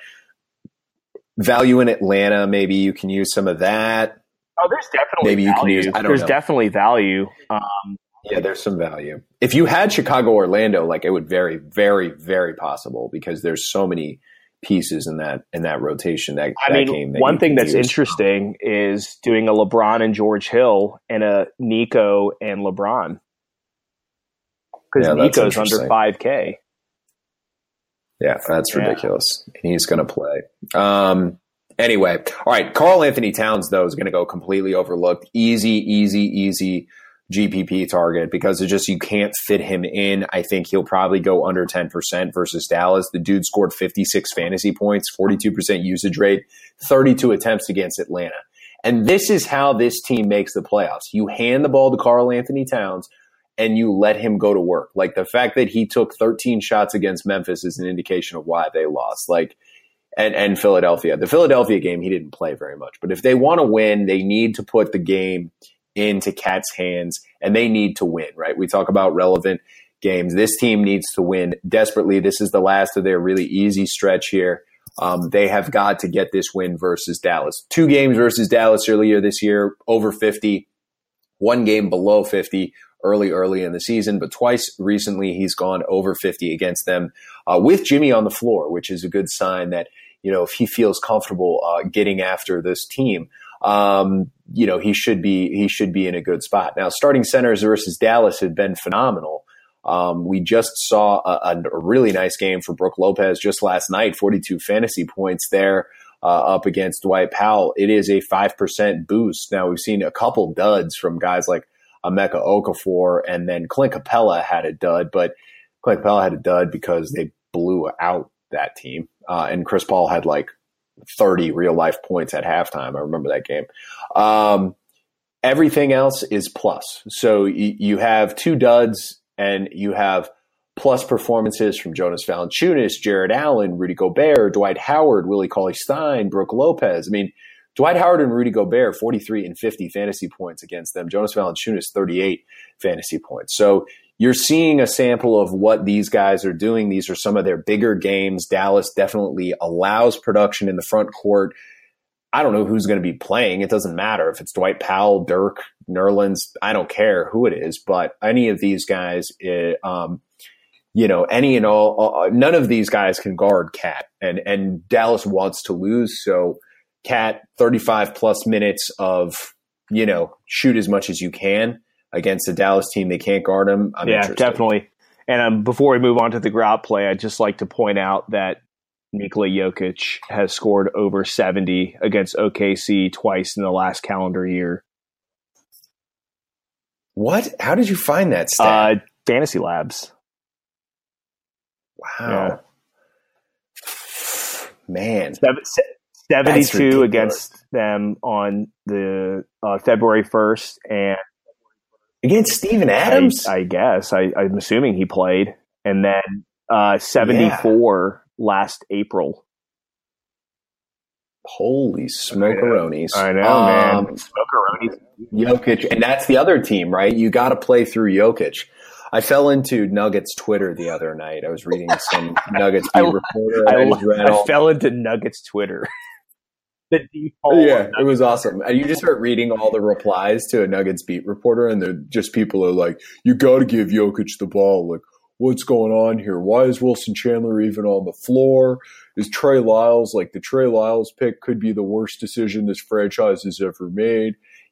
value in Atlanta, maybe you can use some of that. Oh, there's definitely maybe value. You can use. I don't there's know. definitely value. Um, yeah, there's some value. If you had Chicago Orlando, like it would very, very, very possible because there's so many pieces in that in that rotation. That I that mean, game that one thing that's use. interesting is doing a LeBron and George Hill and a Nico and LeBron because yeah, Nico's under five K. Yeah, that's yeah. ridiculous. And he's going to play. Um, anyway, all right. Karl Anthony Towns though is going to go completely overlooked. Easy, easy, easy. G P P target because it just you can't fit him in. I think he'll probably go under ten percent versus Dallas. The dude scored fifty-six fantasy points, forty-two percent usage rate, thirty-two attempts against Atlanta. And this is how this team makes the playoffs. You hand the ball to Karl Anthony Towns and you let him go to work. Like the fact that he took thirteen shots against Memphis is an indication of why they lost. Like and, and Philadelphia. The Philadelphia game, he didn't play very much. But if they want to win, they need to put the game into Cat's hands, and they need to win, right? We talk about relevant games. This team needs to win desperately. This is the last of their really easy stretch here. Um, they have got to get this win versus Dallas. Two games versus Dallas earlier this year, over fifty. One game below fifty early, early in the season, but twice recently he's gone over fifty against them uh, with Jimmy on the floor, which is a good sign that, you know, if he feels comfortable uh, getting after this team, Um, you know, he should be he should be in a good spot. Now, starting centers versus Dallas have been phenomenal. Um, we just saw a, a really nice game for Brook Lopez just last night, forty-two fantasy points there uh, up against Dwight Powell. It is a five percent boost. Now, we've seen a couple duds from guys like Emeka Okafor, and then Clint Capella had a dud, but Clint Capella had a dud because they blew out that team. Uh, and Chris Paul had like thirty real life points at halftime. I remember that game. Um, everything else is plus. So y- you have two duds and you have plus performances from Jonas Valanciunas, Jared Allen, Rudy Gobert, Dwight Howard, Willie Cauley-Stein, Brook Lopez. I mean, Dwight Howard and Rudy Gobert, forty-three and fifty fantasy points against them. Jonas Valanciunas, thirty-eight fantasy points. So you're seeing a sample of what these guys are doing. These are some of their bigger games. Dallas definitely allows production in the front court. I don't know who's going to be playing. It doesn't matter if it's Dwight Powell, Dirk, Nerlens. I don't care who it is, but any of these guys, it, um, you know, any and all, uh, none of these guys can guard Cat, and and Dallas wants to lose. So Cat, thirty-five plus minutes of, you know, shoot as much as you can against a Dallas team. They can't guard him. I'm yeah, interested. Definitely. And um, before we move on to the grout play, I'd just like to point out that Nikola Jokic has scored over seventy against O K C twice in the last calendar year. What? How did you find that stat? Uh, Fantasy Labs. Wow. Yeah. Man. Seven, seventy-two against them on the uh, February first, and against Steven Adams? I, I guess. I, I'm assuming he played. And then uh, seventy-four yeah. last April. Holy smokeronies. I know, um, man. Smokeronies. Jokic. And that's the other team, right? You got to play through Jokic. I fell into Nuggets Twitter the other night. I was reading some Nuggets beat reporter. And I, I, just read I all- fell into Nuggets Twitter. The default yeah, it was awesome. And you just start reading all the replies to a Nuggets beat reporter, and they're just people are like, you got to give Jokic the ball. Like, what's going on here? Why is Wilson Chandler even on the floor? Is Trey Lyles, like the Trey Lyles pick could be the worst decision this franchise has ever made.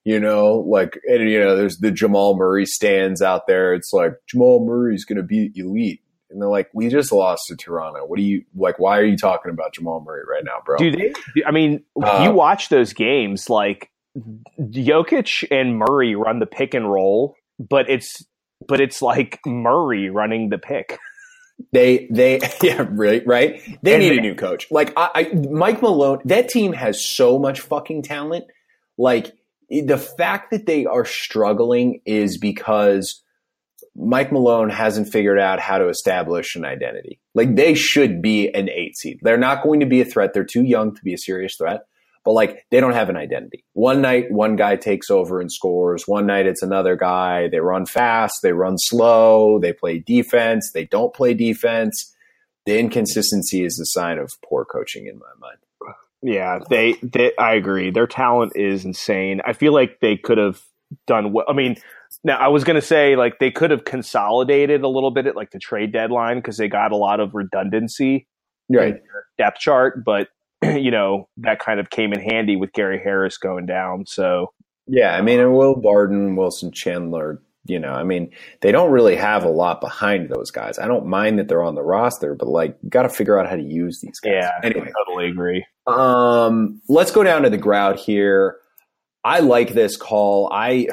You know, like, and, you know, there's the Jamal Murray stands out there. It's like, Jamal Murray's going to be elite. And they're like, we just lost to Toronto. What do you, like, why are you talking about Jamal Murray right now, bro? Do they, I mean, uh, you watch those games, like, Jokic and Murray run the pick and roll, but it's, but it's like Murray running the pick. They, they, yeah, right, right. They And need they- a new coach. Like, I, I, Mike Malone, that team has so much fucking talent. Like, the fact that they are struggling is because Mike Malone hasn't figured out how to establish an identity. Like, they should be an eight seed. They're not going to be a threat. They're too young to be a serious threat. But, like, they don't have an identity. One night, one guy takes over and scores. One night, it's another guy. They run fast. They run slow. They play defense. They don't play defense. The inconsistency is a sign of poor coaching in my mind. Yeah, they, they, I agree. Their talent is insane. I feel like they could have done well. I mean, now I was going to say, like, they could have consolidated a little bit at, like, the trade deadline because they got a lot of redundancy Right. in their depth chart, but, you know, that kind of came in handy with Gary Harris going down. So, Yeah, I mean, and Will Barton, Wilson Chandler, you know, I mean, they don't really have a lot behind those guys. I don't mind that they're on the roster, but, like, you got to figure out how to use these guys. yeah, Anyway, I totally agree. um, let's go down to the ground here. I like this call. I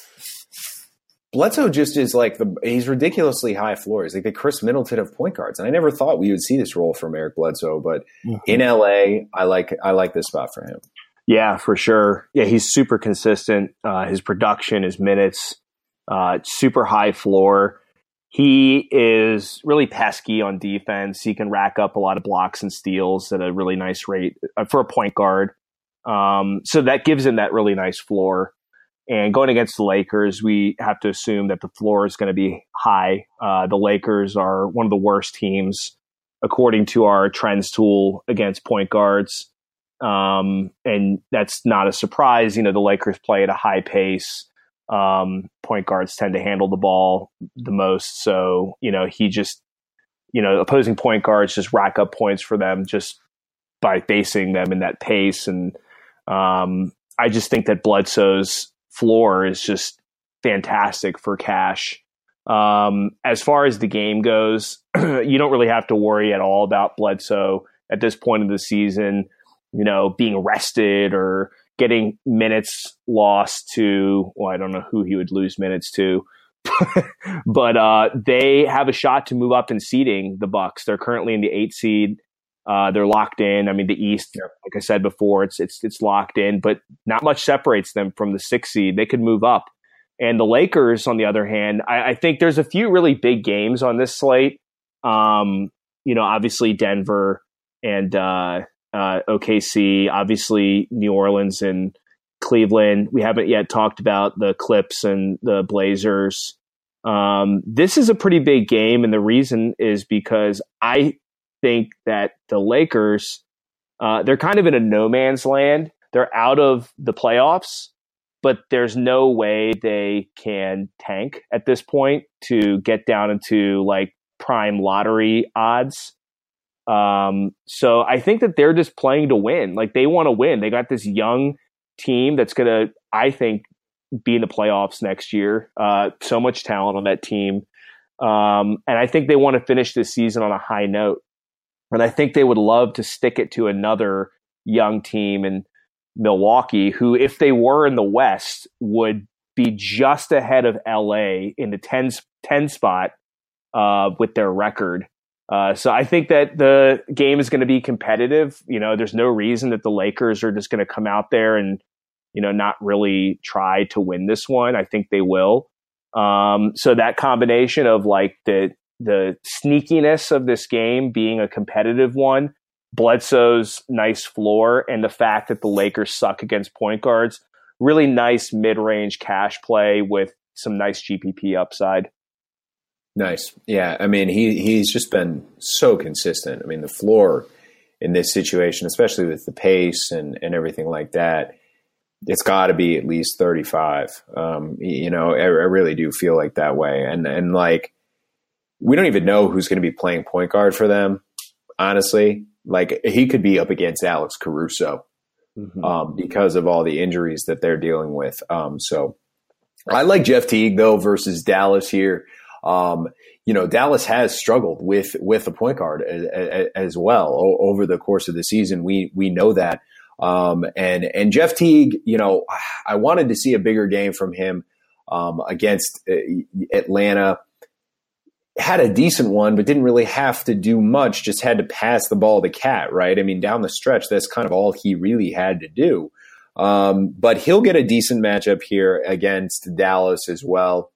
Bledsoe just is like the he's ridiculously high floor. He's like the Chris Middleton of point guards, and I never thought we would see this role from Eric Bledsoe. But Mm-hmm. in L A, I like I like this spot for him. Yeah, for sure. Yeah, he's super consistent. Uh, his production, his minutes, uh, super high floor. He is really pesky on defense. He can rack up a lot of blocks and steals at a really nice rate uh, for a point guard. Um, so that gives him that really nice floor. And going against the Lakers, we have to assume that the floor is going to be high. Uh, the Lakers are one of the worst teams, according to our trends tool, against point guards. Um, and that's not a surprise. You know, the Lakers play at a high pace. Um, point guards tend to handle the ball the most. So, you know, he just, you know, opposing point guards just rack up points for them just by facing them in that pace. And um, I just think that Bledsoe's floor is just fantastic for Cash. Um, as far as the game goes, you don't really have to worry at all about Bledsoe at this point of the season, you know, being rested or getting minutes lost to, well, I don't know who he would lose minutes to, but uh, they have a shot to move up in seeding, the Bucks. They're currently in the eight seed. Uh, they're locked in. I mean, the East, like I said before, it's it's it's locked in, but not much separates them from the six seed. They could move up. And the Lakers, on the other hand, I, I think there's a few really big games on this slate. Um, you know, obviously Denver and uh, uh, O K C, obviously New Orleans and Cleveland. We haven't yet talked about the Clips and the Blazers. Um, this is a pretty big game, and the reason is because I think that the Lakers, uh, they're kind of in a no man's land. They're out of the playoffs, but there's no way they can tank at this point to get down into like prime lottery odds. Um, so I think that they're just playing to win. Like they want to win. They got this young team that's going to, I think, be in the playoffs next year. Uh, so much talent on that team. Um, and I think they want to finish this season on a high note. And I think they would love to stick it to another young team in Milwaukee, who, if they were in the West, would be just ahead of L A in the ten, ten spot uh, with their record. Uh, so I think that the game is going to be competitive. You know, there's no reason that the Lakers are just going to come out there and, you know, not really try to win this one. I think they will. Um, so that combination of like the the sneakiness of this game being a competitive one, Bledsoe's nice floor, and the fact that the Lakers suck against point guards, really nice mid-range cash play with some nice G P P upside. Nice. Yeah. I mean, he he's just been so consistent. I mean, the floor in this situation, especially with the pace and, and everything like that, it's got to be at least thirty-five. Um, you know, I, I really do feel like that way. And, and like, we don't even know who's going to be playing point guard for them, honestly. Like, he could be up against Alex Caruso. mm-hmm. um, because of all the injuries that they're dealing with. Um, so I like Jeff Teague, though, versus Dallas here. Um, you know, Dallas has struggled with with the point guard as, as well o- over the course of the season. We we know that. Um, and and Jeff Teague, you know, I wanted to see a bigger game from him um, against uh, Atlanta. Had a decent one, but didn't really have to do much. Just had to pass the ball to Cat, right? I mean, down the stretch, that's kind of all he really had to do. Um, but he'll get a decent matchup here against Dallas as well.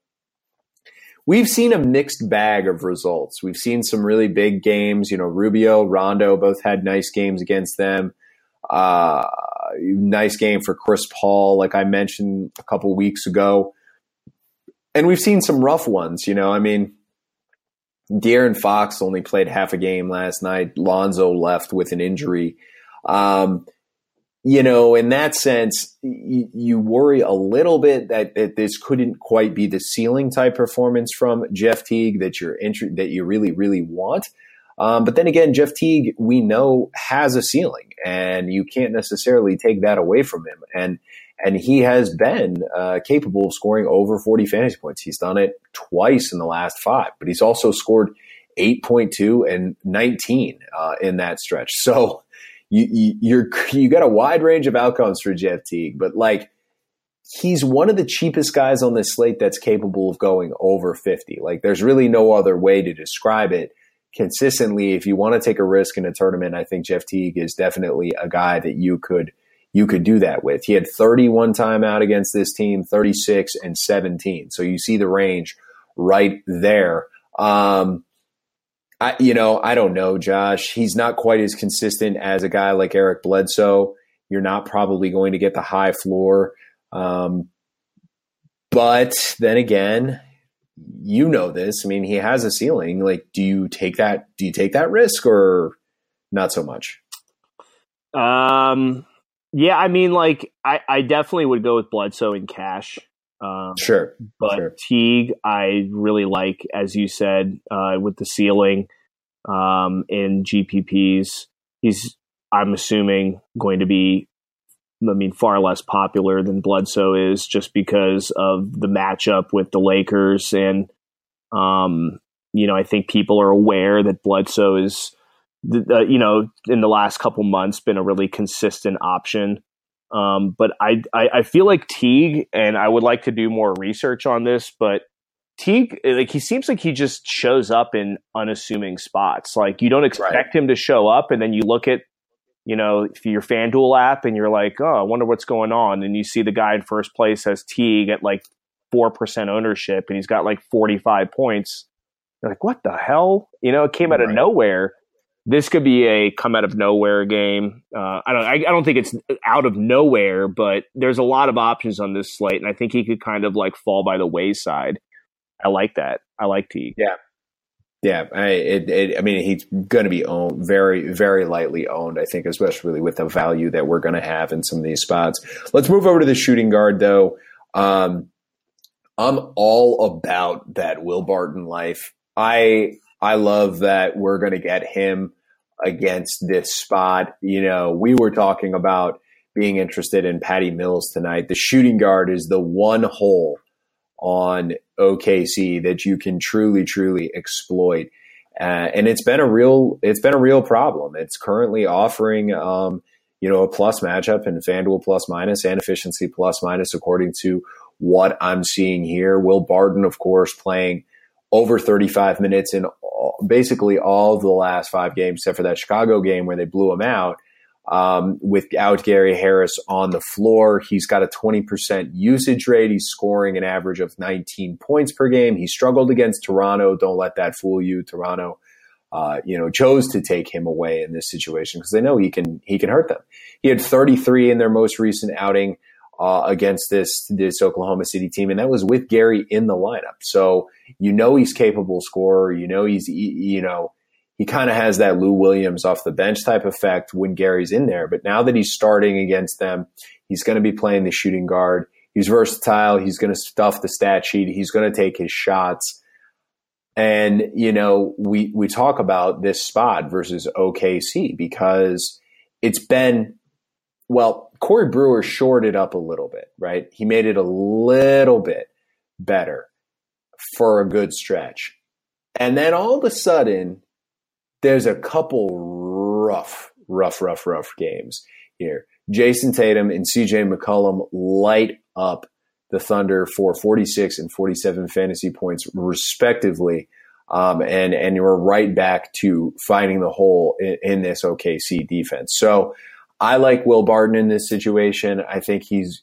We've seen a mixed bag of results. We've seen some really big games. You know, Rubio, Rondo both had nice games against them. Uh, nice game for Chris Paul, like I mentioned a couple weeks ago. And we've seen some rough ones, you know, I mean, De'Aaron Fox only played half a game last night. Lonzo left with an injury. Um, you know, in that sense, y- you worry a little bit that, that this couldn't quite be the ceiling type performance from Jeff Teague that you're int- that you really, really want. Um, but then again, Jeff Teague, we know, has a ceiling, and you can't necessarily take that away from him. And and he has been uh, capable of scoring over forty fantasy points. He's done it twice in the last five, but he's also scored eight point two and nineteen uh, in that stretch. So you, you you're you got a wide range of outcomes for Jeff Teague, but like he's one of the cheapest guys on this slate that's capable of going over fifty. Like there's really no other way to describe it. Consistently, if you want to take a risk in a tournament, I think Jeff Teague is definitely a guy that you could you could do that with. He had thirty-one time out against this team, thirty-six and seventeen. So you see the range right there. Um, I, you know, I don't know, Josh. He's not quite as consistent as a guy like Eric Bledsoe. You're not probably going to get the high floor. Um, but then again, you know this. I mean, he has a ceiling. Like, do you take that? Do you take that risk or not so much? Um, yeah, I mean, like, I, I definitely would go with Bledsoe in cash. Um, sure, but sure. Teague, I really like, as you said, uh, with the ceiling um, in G P Ps. He's, I'm assuming, going to be, I mean, far less popular than Bledsoe is just because of the matchup with the Lakers. And, um, you know, I think people are aware that Bledsoe is, uh, you know, in the last couple months been a really consistent option. Um, but I, I, I feel like Teague, and I would like to do more research on this, but Teague, like, he seems like he just shows up in unassuming spots. Like, you don't expect right. him to show up, and then you look at, you know, your FanDuel app and you're like, oh, I wonder what's going on. And you see the guy in first place has Teague at like four percent ownership and he's got like forty-five points. You're like, what the hell? You know, it came out right. of nowhere. This could be a come out of nowhere game. Uh, I don't I, I don't think it's out of nowhere, but there's a lot of options on this slate. And I think he could kind of like fall by the wayside. I like that. I like Teague. Yeah. Yeah, I, it, it, I mean, he's going to be owned very, very lightly owned, I think, especially with the value that we're going to have in some of these spots. Let's move over to the shooting guard, though. Um, I'm all about that Will Barton life. I I love that we're going to get him against this spot. You know, we were talking about being interested in Patty Mills tonight. The shooting guard is the one hole on O K C that you can truly, truly exploit. Uh, and it's been a real, it's been a real problem. It's currently offering, um, you know, a plus matchup in FanDuel plus minus and efficiency plus minus, according to what I'm seeing here. Will Barton, of course, playing over thirty-five minutes in all, basically all of the last five games, except for that Chicago game where they blew him out. Um, without Gary Harris on the floor, he's got a twenty percent usage rate. He's scoring an average of nineteen points per game. He struggled against Toronto. Don't let that fool you. Toronto, uh, you know, chose to take him away in this situation because they know he can, he can hurt them. He had thirty-three in their most recent outing, uh, against this, this Oklahoma City team. And that was with Gary in the lineup. So, you know, he's capable scorer. You know, he's, you know, he kind of has that Lou Williams off the bench type effect when Gary's in there. But now that he's starting against them, he's going to be playing the shooting guard. He's versatile. He's going to stuff the stat sheet. He's going to take his shots. And, you know, we, we talk about this spot versus O K C because it's been well, Corey Brewer shored it up a little bit, right? He made it a little bit better for a good stretch. And then all of a sudden, there's a couple rough, rough, rough, rough games here. Jason Tatum and C J McCollum light up the Thunder for forty-six and forty-seven fantasy points, respectively. Um, and, and you're right back to finding the hole in, in this O K C defense. So I like Will Barton in this situation. I think he's,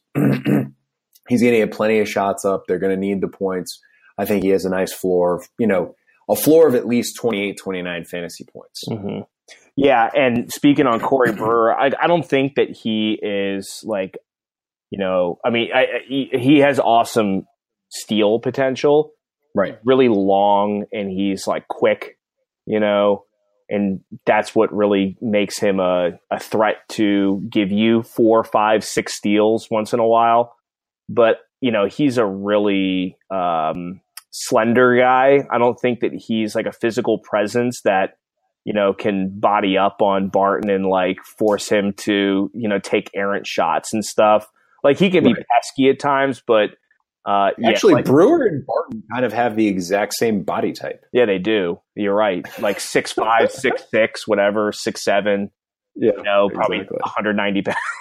he's going to get plenty of shots up. They're going to need the points. I think he has a nice floor, of, you know, a floor of at least twenty-eight, twenty-nine fantasy points. Mm-hmm. Yeah. And speaking on Corey Brewer, I, I don't think that he is like, you know, I mean, I, he, he has awesome steal potential. Right. Really long, and he's like quick, you know, and that's what really makes him a, a threat to give you four, five, six steals once in a while. But, you know, he's a really um, slender guy. I don't think that he's like a physical presence that, you know, can body up on Barton and like force him to, you know, take errant shots and stuff. Like he can be right. pesky at times, but Uh, Actually, yeah, like, Brewer and Barton kind of have the exact same body type. Yeah, they do. You're right. Like six five, six six, whatever, six seven. Yeah, you know, probably exactly. one hundred ninety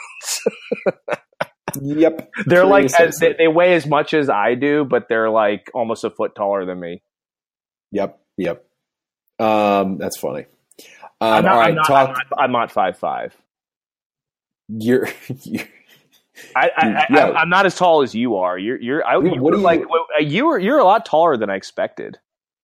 pounds. Yep, they're like as, they, they weigh as much as I do, but they're like almost a foot taller than me. Yep, yep. Um, that's funny. Um, I'm not, all right, I'm not, talk. I'm not, I'm not five five. You're. you're I, I, yeah. I, I'm not as tall as you are. You're, you're, I, you what were you, like, you were, you're a lot taller than I expected.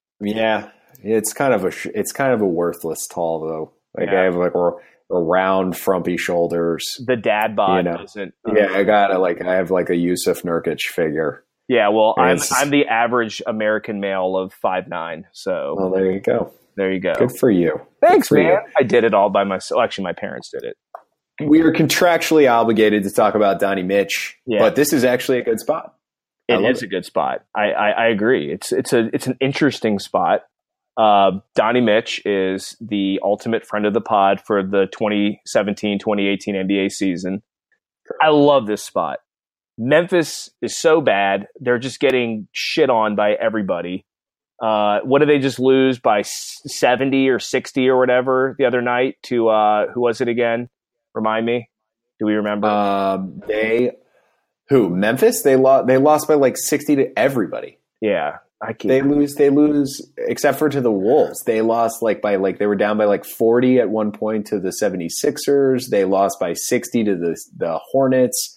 Yeah, it's kind of a, it's kind of a worthless tall though. Like yeah. I have like a, a round, frumpy shoulders. The dad bod you know? isn't. Uh, yeah, I got a, like I have like a Yusuf Nurkic figure. Yeah, well, and I'm, just, I'm the average American male of five nine. So, well, there you go. There you go. Good for you. Thanks, for man. You. I did it all by myself. Actually, my parents did it. We are contractually obligated to talk about Donnie Mitch, yeah. but this is actually a good spot. It is it. a good spot. I, I, I agree. It's it's a it's an interesting spot. Uh, Donnie Mitch is the ultimate friend of the pod for the twenty seventeen twenty eighteen N B A season. I love this spot. Memphis is so bad. They're just getting shit on by everybody. Uh, what did they just lose by seventy or sixty or whatever the other night to uh, who was it again? Remind me. Do we remember? Um, they who Memphis? They lost. They lost by like sixty to everybody. Yeah, I can't. They lose. They lose except for to the Wolves. They lost like by like they were down by like forty at one point to the seventy-sixers. They lost by sixty to the the Hornets.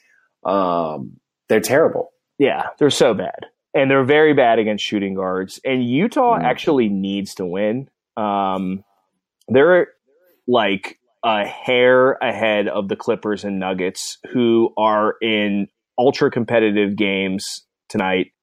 Um, they're terrible. Yeah, they're so bad, and they're very bad against shooting guards. And Utah mm. actually needs to win. Um, they're like a hair ahead of the Clippers and Nuggets, who are in ultra competitive games tonight.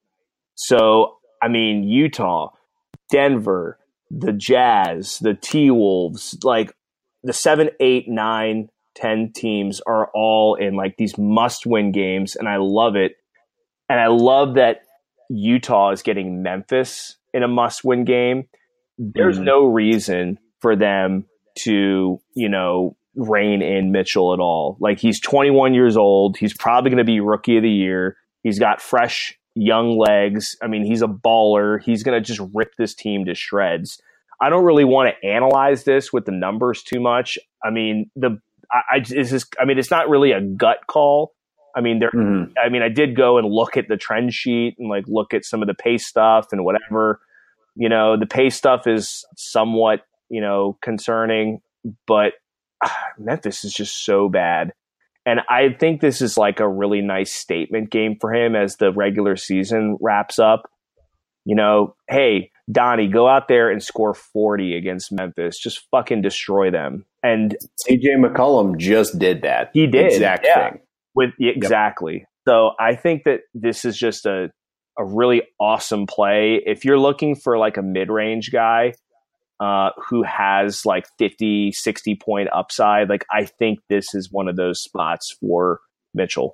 So, I mean, Utah, Denver, the Jazz, the T-Wolves, like the seven, eight, nine, ten teams are all in like these must-win games, and I love it. And I love that Utah is getting Memphis in a must-win game. There's mm-hmm. no reason for them to, you know, rein in Mitchell at all. Like, he's twenty-one years old. He's probably going to be rookie of the year. He's got fresh, young legs. I mean, he's a baller. He's going to just rip this team to shreds. I don't really want to analyze this with the numbers too much. I mean, the I, I it's just, I mean, it's not really a gut call. I mean, there. Mm-hmm. I mean, I did go and look at the trend sheet and like look at some of the pace stuff and whatever. You know, the pace stuff is somewhat, you know, concerning, but ah, Memphis is just so bad. And I think this is like a really nice statement game for him as the regular season wraps up. You know, hey, Donnie, go out there and score forty against Memphis. Just fucking destroy them. And C J McCollum just did that. He did. Exact yeah. thing. With exactly. Yep. So I think that this is just a, a really awesome play. If you're looking for like a mid-range guy uh, who has like fifty, sixty point upside, like I think this is one of those spots for Mitchell.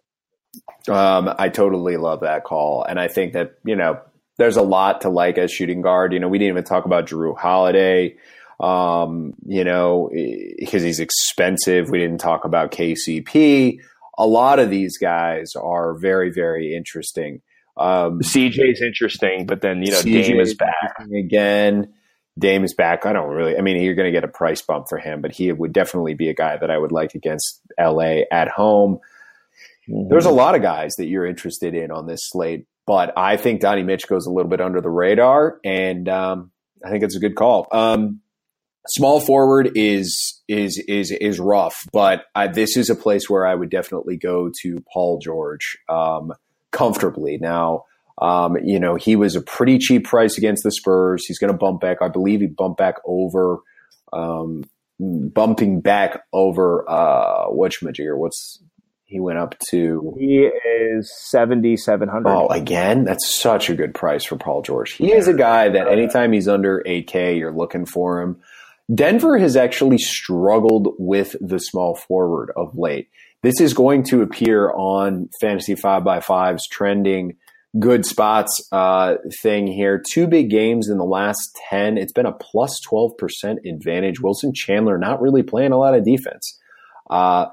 Um, I totally love that call. And I think that, you know, there's a lot to like as shooting guard. You know, we didn't even talk about Jrue Holiday. Um, you know, because he's expensive. We didn't talk about K C P. A lot of these guys are very, very interesting. Um, C J's interesting, but then, you know, C J Dame is back again. Dame is back. I don't really, I mean, you're going to get a price bump for him, but he would definitely be a guy that I would like against L A at home. Mm-hmm. There's a lot of guys that you're interested in on this slate, but I think Donnie Mitch goes a little bit under the radar, and um, I think it's a good call. Um, small forward is is is is rough, but I, this is a place where I would definitely go to Paul George um, comfortably. Now, um, you know, he was a pretty cheap price against the Spurs. He's going to bump back. I believe he bumped back over, um, bumping back over uh, whatchamajigger. What's he went up to? He is seventy-seven hundred. Oh, again, that's such a good price for Paul George. He is a guy that anytime he's under eight K, you're looking for him. Denver has actually struggled with the small forward of late. This is going to appear on Fantasy five by five's trending good spots uh, thing here. Two big games in the last ten. It's been a plus twelve percent advantage. Wilson Chandler not really playing a lot of defense. Uh,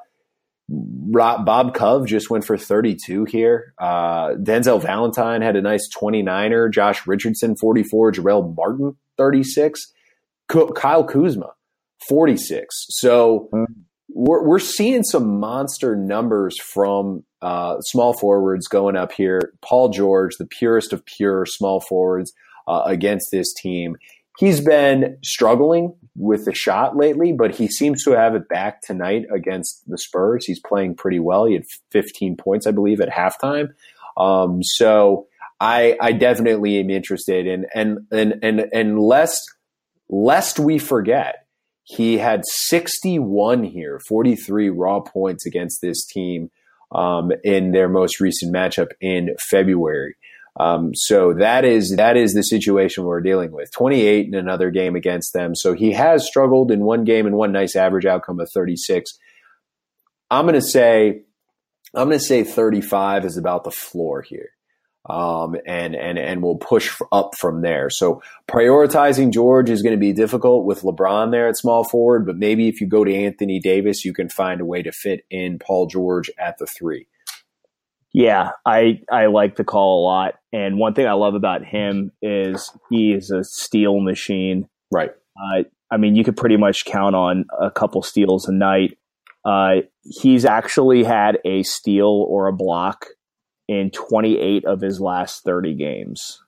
Bob Cove just went for thirty-two here. Uh, Denzel Valentine had a nice twenty-niner. Josh Richardson, forty-four. Jarrell Martin, thirty-six. Kyle Kuzma, forty-six. So we're, we're seeing some monster numbers from uh, small forwards going up here. Paul George, the purest of pure small forwards uh, against this team. He's been struggling with the shot lately, but he seems to have it back tonight against the Spurs. He's playing pretty well. He had fifteen points, I believe, at halftime. Um, so I, I definitely am interested in, and, and, and, and lest, lest we forget, he had sixty-one here, forty-three raw points against this team um, in their most recent matchup in February. Um, so that is that is the situation we're dealing with. twenty-eight in another game against them. So he has struggled in one game and one nice average outcome of thirty-six. I'm going to say I'm going to say thirty-five is about the floor here. Um, and, and, and we'll push up from there. So prioritizing George is going to be difficult with LeBron there at small forward, but maybe if you go to Anthony Davis, you can find a way to fit in Paul George at the three. Yeah, I, I like the call a lot. And one thing I love about him is he is a steal machine. Right. Uh, I mean, you could pretty much count on a couple steals a night. Uh, he's actually had a steal or a block in twenty-eight of his last thirty games.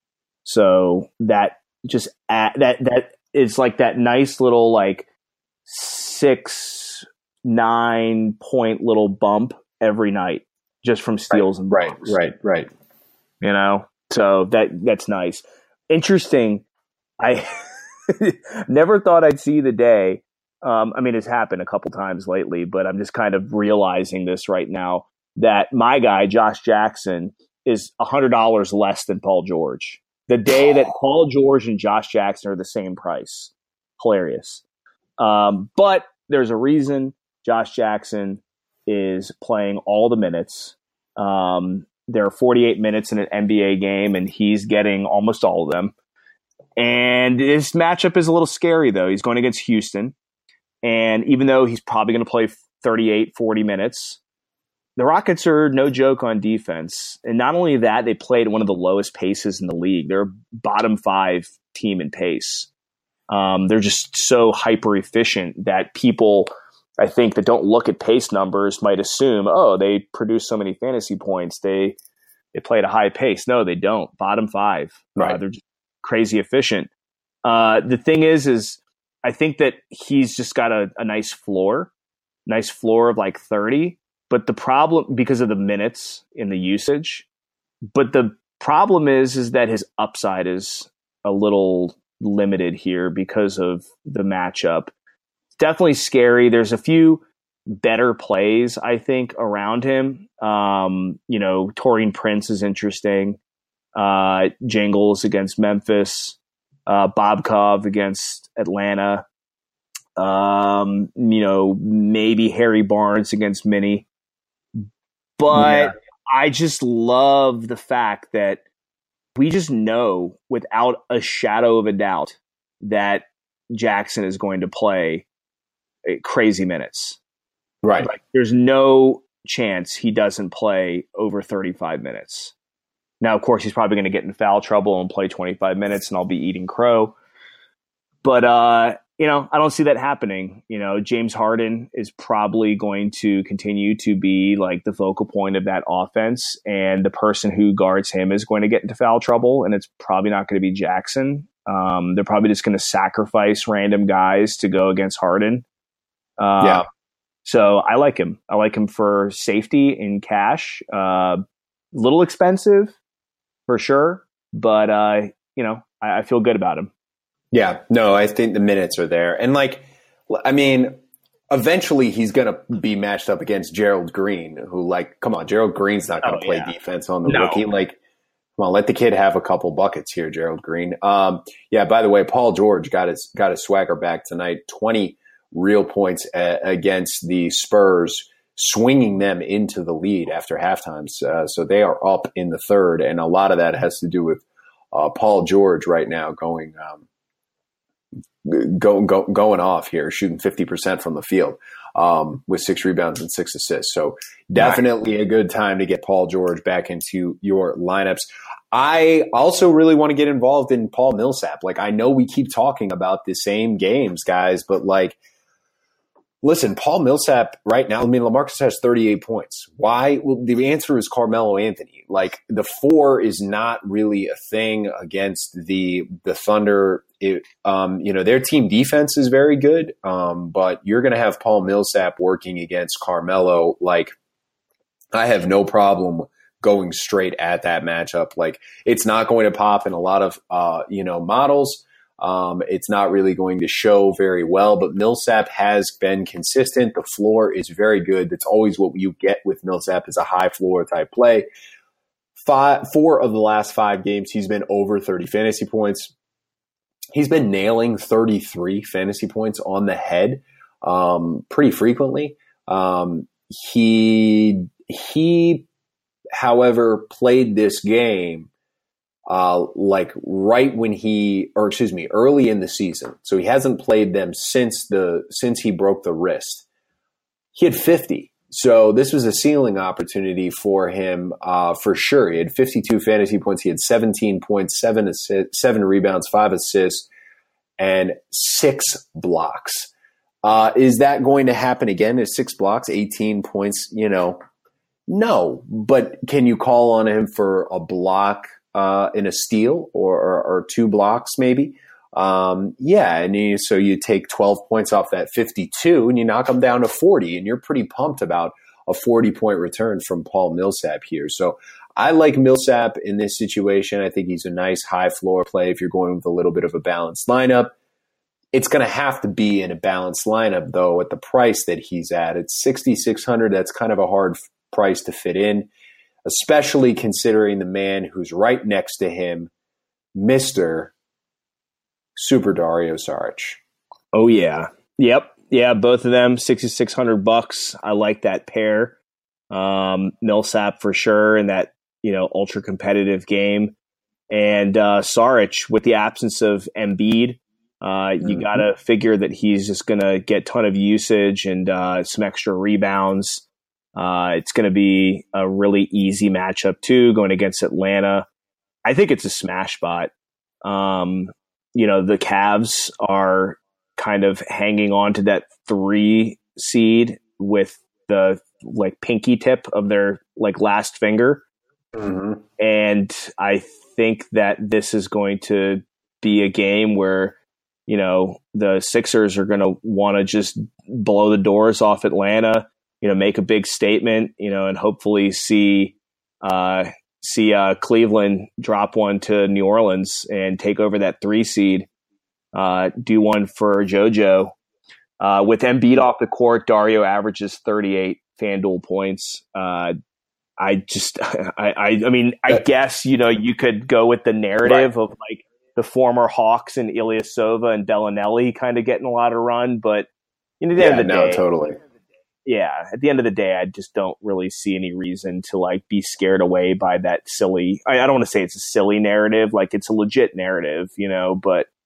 So that just add, that that is like that nice little like six, nine point little bump every night just from steals right, and blocks. Right, right, right. You know, so that that's nice. Interesting. I never thought I'd see the day. Um, I mean, it's happened a couple times lately, but I'm just kind of realizing this right now, that my guy, Josh Jackson, is one hundred dollars less than Paul George. The day that Paul George and Josh Jackson are the same price. Hilarious. Um, but there's a reason Josh Jackson is playing all the minutes. Um, there are forty-eight minutes in an N B A game, and he's getting almost all of them. And this matchup is a little scary, though. He's going against Houston. And even though he's probably going to play thirty-eight, forty minutes, the Rockets are no joke on defense. And not only that, they played one of the lowest paces in the league. They're a bottom five team in pace. Um, they're just so hyper efficient that people, I think, that don't look at pace numbers might assume, oh, they produce so many fantasy points. They they play at a high pace. No, they don't. Bottom five. Right. Uh, they're just crazy efficient. Uh, the thing is, is I think that he's just got a, a nice floor, nice floor of like thirty. But the problem, because of the minutes in the usage, but the problem is, is that his upside is a little limited here because of the matchup. It's definitely scary. There's a few better plays, I think, around him. Um, you know, Taurean Prince is interesting. Uh, Jingles against Memphis. Uh, Bob Cove against Atlanta. Um, you know, maybe Harry Barnes against Minnie. But yeah. I just love the fact that we just know without a shadow of a doubt that Jackson is going to play crazy minutes. Right. Like, there's no chance he doesn't play over thirty-five minutes. Now, of course, he's probably going to get in foul trouble and play twenty-five minutes, and I'll be eating crow. But, uh, you know, I don't see that happening. You know, James Harden is probably going to continue to be like the focal point of that offense, and the person who guards him is going to get into foul trouble, and it's probably not going to be Jackson. Um, they're probably just going to sacrifice random guys to go against Harden. Uh, yeah. So I like him. I like him for safety in cash. A uh, little expensive for sure, but uh, you know, I, I feel good about him. Yeah, no, I think the minutes are there. And like, I mean, eventually he's going to be matched up against Gerald Green, who like, come on, Gerald Green's not going to oh, play yeah. defense on the no. rookie. Like, come on, let the kid have a couple buckets here, Gerald Green. Um, yeah, by the way, Paul George got his, got his swagger back tonight. twenty real points a- against the Spurs, swinging them into the lead after halftime. Uh, so they are up in the third. And a lot of that has to do with uh, Paul George right now going, um, Go, go, going off here, shooting fifty percent from the field um, with six rebounds and six assists. So definitely a good time to get Paul George back into your lineups. I also really want to get involved in Paul Millsap. Like, I know we keep talking about the same games, guys, but like, listen, Paul Millsap right now, I mean, LaMarcus has thirty-eight points. Why? Well, the answer is Carmelo Anthony. Like, the four is not really a thing against the the Thunder. It, um, you know, their team defense is very good, um, but you're going to have Paul Millsap working against Carmelo. Like, I have no problem going straight at that matchup. Like, it's not going to pop in a lot of, uh, you know, models. Um, it's not really going to show very well, but Millsap has been consistent. The floor is very good. That's always what you get with Millsap, is a high floor type play. Five, four of the last five games, he's been over thirty fantasy points. He's been nailing thirty-three fantasy points on the head um, pretty frequently. Um, he, he, however, played this game Uh, like right when he, or excuse me, early in the season. So he hasn't played them since the, since he broke the wrist. He had fifty. So this was a ceiling opportunity for him, uh, for sure. He had fifty-two fantasy points. He had seventeen points, seven assists, seven rebounds, five assists, and six blocks. Uh, is that going to happen again? Is six blocks, eighteen points? You know, no, but can you call on him for a block, Uh, in a steal or, or, or two blocks maybe? Um, yeah, and you, so you take twelve points off that fifty-two and you knock them down to forty, and you're pretty pumped about a forty-point return from Paul Millsap here. So I like Millsap in this situation. I think he's a nice high floor play if you're going with a little bit of a balanced lineup. It's going to have to be in a balanced lineup, though, at the price that he's at. It's sixty-six hundred. That's kind of a hard f- price to fit in, especially considering the man who's right next to him, Mister Super Dario Saric. Oh, yeah. Yep. Yeah, both of them, sixty-six hundred bucks. I like that pair. Um, Millsap for sure in that, you know, ultra competitive game. And uh, Saric, with the absence of Embiid, uh, you mm-hmm. got to figure that he's just going to get a ton of usage and uh, some extra rebounds. Uh, it's going to be a really easy matchup too, going against Atlanta. I think it's a smash spot. Um, you know, the Cavs are kind of hanging on to that three seed with the like pinky tip of their like last finger. Mm-hmm. And I think that this is going to be a game where, you know, the Sixers are going to want to just blow the doors off Atlanta, you know, make a big statement, you know, and hopefully see uh, see uh, Cleveland drop one to New Orleans and take over that three seed, uh, do one for JoJo. Uh, with Embiid off the court, Dario averages thirty-eight FanDuel points. Uh, I just, I, I, I mean, I guess, you know, you could go with the narrative right. of like the former Hawks and Ilyasova and Bellinelli kind of getting a lot of run, but you know, at the yeah, end of the no, day, totally. Yeah, at the end of the day, I just don't really see any reason to like be scared away by that silly. I, I don't want to say it's a silly narrative, like it's a legit narrative, you know. But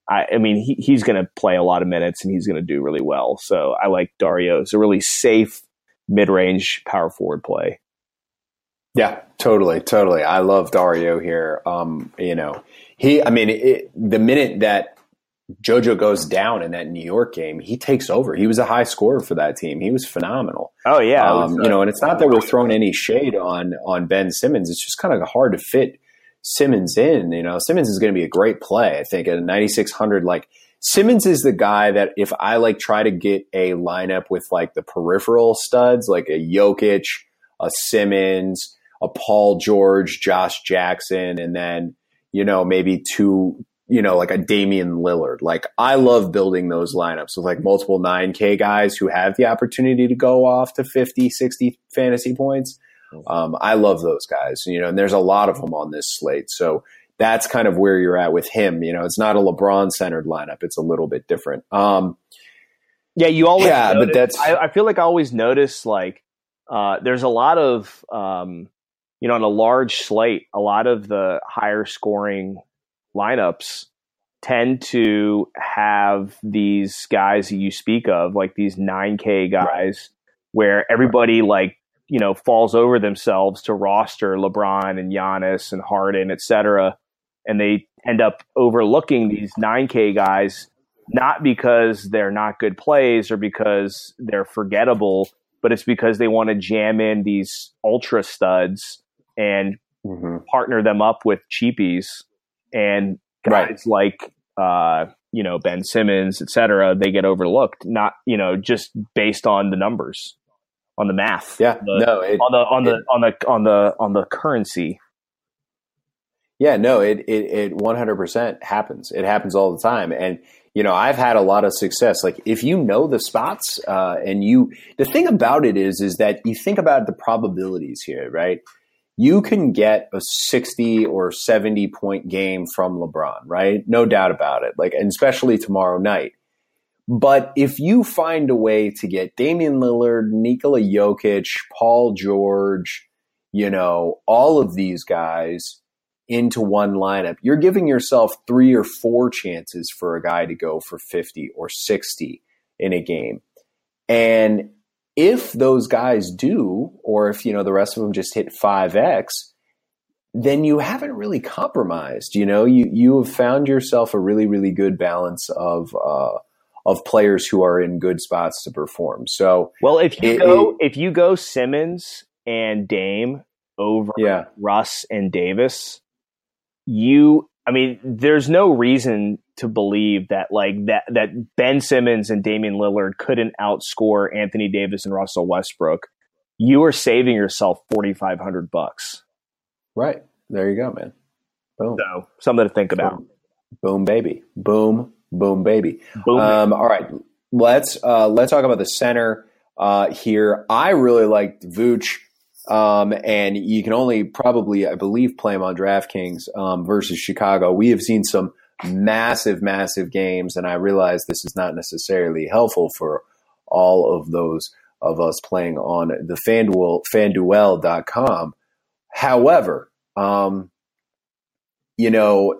I, I mean, he, he's going to play a lot of minutes and he's going to do really well. So I like Dario. It's a really safe mid-range power forward play. Yeah, totally, totally. I love Dario here. Um, you know, he. I mean, it, the minute that JoJo goes down in that New York game, he takes over. He was a high scorer for that team. He was phenomenal. Oh yeah, um, was, uh, you know, and it's not that we're throwing any shade on on Ben Simmons. It's just kind of hard to fit Simmons in. You know, Simmons is going to be a great play. I think at a ninety-six hundred, like Simmons is the guy that if I like try to get a lineup with like the peripheral studs, like a Jokic, a Simmons, a Paul George, Josh Jackson, and then, you know, maybe two, you know, like a Damian Lillard. Like I love building those lineups with like multiple nine K guys who have the opportunity to go off to fifty, sixty fantasy points. Um, I love those guys, you know, and there's a lot of them on this slate. So that's kind of where you're at with him. You know, it's not a LeBron centered lineup. It's a little bit different. Um, yeah, you always, yeah, notice, but that's, I, I feel like I always notice like uh, there's a lot of, um, you know, on a large slate, a lot of the higher scoring lineups tend to have these guys that you speak of, like these nine K guys, right, where everybody like, you know, falls over themselves to roster LeBron and Giannis and Harden, et cetera. And they end up overlooking these nine K guys, not because they're not good plays or because they're forgettable, but it's because they want to jam in these ultra studs and mm-hmm. partner them up with cheapies, and guys right. like, uh, you know, Ben Simmons, et cetera, they get overlooked, not, you know, just based on the numbers, on the math. Yeah. The, no, it, on the, on it, the, on the, on the, on the currency. Yeah, no, it, it, it one hundred percent happens. It happens all the time. And, you know, I've had a lot of success. Like if you know the spots, uh, and you, the thing about it is, is that you think about the probabilities here, right? You can get a sixty or seventy point game from LeBron, right? No doubt about it. Like, and especially tomorrow night. But if you find a way to get Damian Lillard, Nikola Jokic, Paul George, you know, all of these guys into one lineup, you're giving yourself three or four chances for a guy to go for fifty or sixty in a game. And if those guys do, or if, you know, the rest of them just hit five X, then you haven't really compromised. You know, you, you have found yourself a really, really good balance of, uh, of players who are in good spots to perform. So, well, if you it, go, it, if you go Simmons and Dame over yeah. Russ and Davis, you, I mean, there's no reason to believe that like that, that Ben Simmons and Damian Lillard couldn't outscore Anthony Davis and Russell Westbrook. You are saving yourself forty-five hundred bucks. Right. There you go, man. Boom. So something to think about. Boom, boom baby. Boom, boom, baby. Boom. Um, all right. Let's, uh, let's talk about the center, uh, here. I really liked Vooch. Um, and you can only probably, I believe, play him on DraftKings, um, versus Chicago. We have seen some massive, massive games, and I realize this is not necessarily helpful for all of those of us playing on the FanDuel, FanDuel dot com. However, um, you know,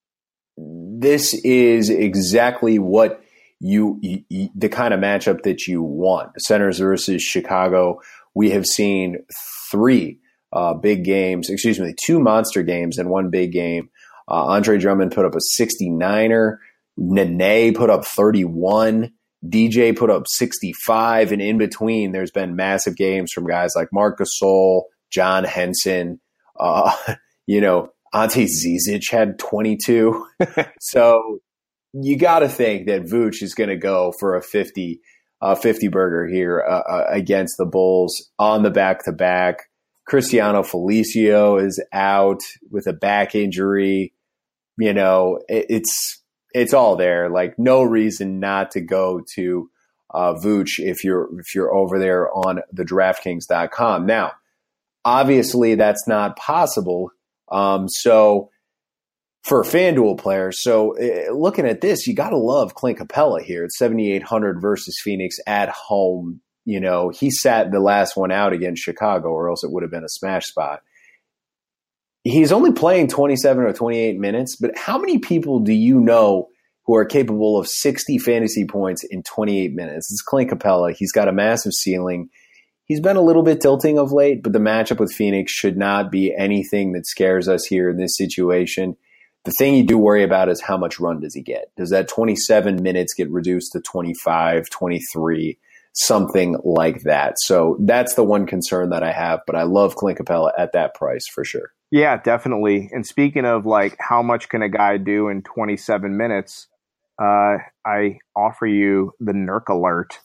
this is exactly what you, you, the kind of matchup that you want. Centers versus Chicago. We have seen three uh, big games, excuse me, two monster games and one big game. Uh, Andre Drummond put up a sixty-niner. Nene put up thirty-one. D J put up sixty-five. And in between, there's been massive games from guys like Marc Gasol, John Henson. Uh, you know, Ante Zizic had twenty-two. So you got to think that Vooch is going to go for a fifty, uh, fifty burger here uh, uh, against the Bulls on the back-to-back. Cristiano Felicio is out with a back injury. You know, it, it's it's all there. Like no reason not to go to uh, Vooch if you're if you're over there on the DraftKings dot com. Now, obviously, that's not possible. Um, so for FanDuel players, so uh, looking at this, you got to love Clint Capella here at seventy-eight hundred versus Phoenix at home. You know, he sat the last one out against Chicago, or else it would have been a smash spot. He's only playing twenty-seven or twenty-eight minutes, but how many people do you know who are capable of sixty fantasy points in twenty-eight minutes. It's Clint Capella. He's got a massive ceiling. He's been a little bit tilting of late, but the matchup with Phoenix should not be anything that scares us here in this situation. The thing you do worry about is how much run does he get? Does that twenty-seven minutes get reduced to twenty-five, twenty-three, something like that? So that's the one concern that I have, but I love Clint Capella at that price for sure. Yeah, definitely. And speaking of like how much can a guy do in twenty-seven minutes, uh, I offer you the Nurk alert.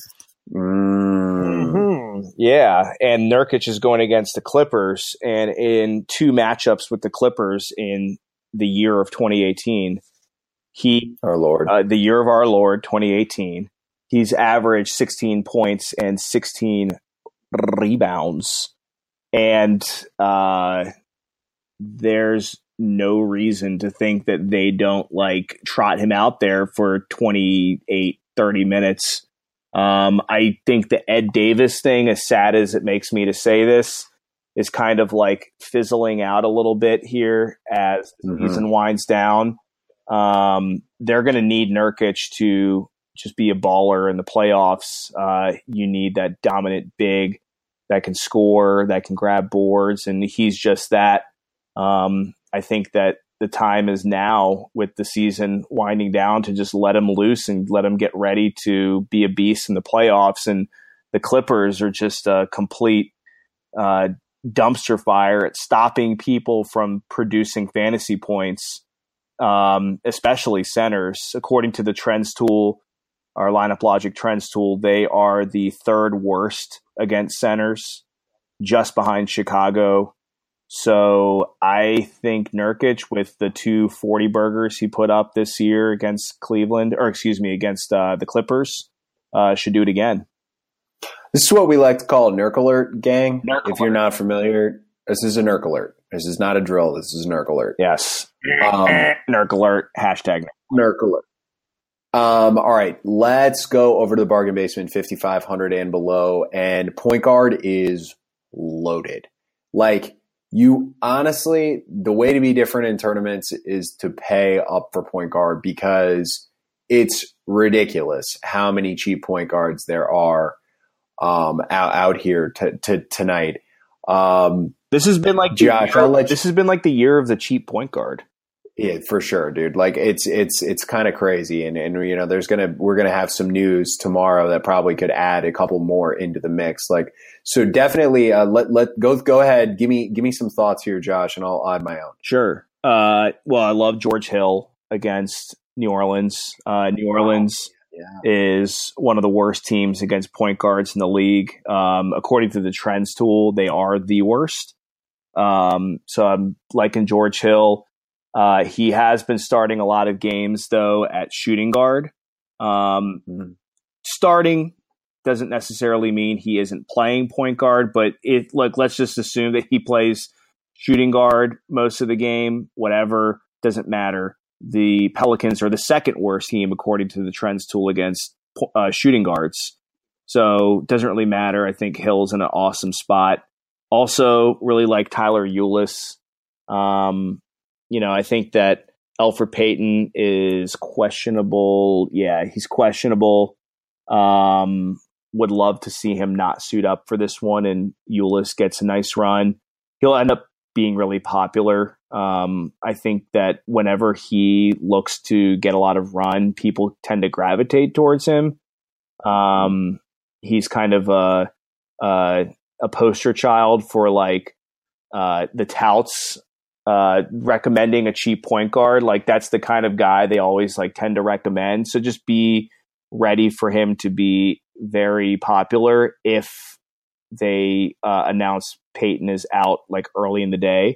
Mm. Mm-hmm. Yeah, and Nurkic is going against the Clippers, and in two matchups with the Clippers in the year of twenty eighteen, he, our Lord, uh, the year of our Lord, twenty eighteen, he's averaged sixteen points and sixteen rebounds, and uh, there's no reason to think that they don't like trot him out there for twenty-eight, thirty minutes. Um, I think the Ed Davis thing, as sad as it makes me to say this, is kind of like fizzling out a little bit here as the Mm-hmm. season winds down. Um, they're going to need Nurkic to just be a baller in the playoffs. Uh, you need that dominant big that can score, that can grab boards, and he's just that. Um, I think that the time is now with the season winding down to just let him loose and let him get ready to be a beast in the playoffs. And the Clippers are just a complete uh, dumpster fire at stopping people from producing fantasy points, um, especially centers. According to the Trends tool, our Lineup Logic Trends tool, they are the third worst against centers, just behind Chicago. So I think Nurkic, with the two forty burgers he put up this year against Cleveland, or excuse me, against uh, the Clippers, uh, should do it again. This is what we like to call a Nurk alert, gang. Nurk if you're alert. not familiar, this is a Nurk alert. This is not a drill. This is a Nurk alert. Yes. Um, Nurk alert, hashtag Nurk alert. Um, all right, let's go over to the bargain basement, fifty-five hundred and below. And point guard is loaded. Like, you honestly, the way to be different in tournaments is to pay up for point guard, because it's ridiculous how many cheap point guards there are um, out, out here to, to, tonight. Um, This has been like Josh, the I'll year, let you- this has been like the year of the cheap point guard. Yeah, for sure, dude. Like it's it's it's kind of crazy, and and you know, there's gonna we're gonna have some news tomorrow that probably could add a couple more into the mix. Like, so definitely, uh, let let go go ahead. Give me give me some thoughts here, Josh, and I'll add my own. Sure. Uh, well, I love George Hill against New Orleans. Uh, New Orleans Yeah. is one of the worst teams against point guards in the league. Um, according to the Trends tool, they are the worst. Um, so I'm liking George Hill. Uh, he has been starting a lot of games, though, at shooting guard. Um, Mhm. Starting doesn't necessarily mean he isn't playing point guard, but it like let's just assume that he plays shooting guard most of the game. Whatever, doesn't matter. The Pelicans are the second worst team according to the Trends tool against uh, shooting guards, so doesn't really matter. I think Hill's in an awesome spot. Also, really like Tyler Ulis. Um, You know, I think that Elfrid Payton is questionable. Yeah, he's questionable. Um, would love to see him not suit up for this one, and Ulis gets a nice run. He'll end up being really popular. Um, I think that whenever he looks to get a lot of run, people tend to gravitate towards him. Um, he's kind of a, a, a poster child for like uh, the touts uh recommending a cheap point guard. Like, that's the kind of guy they always like tend to recommend. So just be ready for him to be very popular if they uh, announce Peyton is out like early in the day.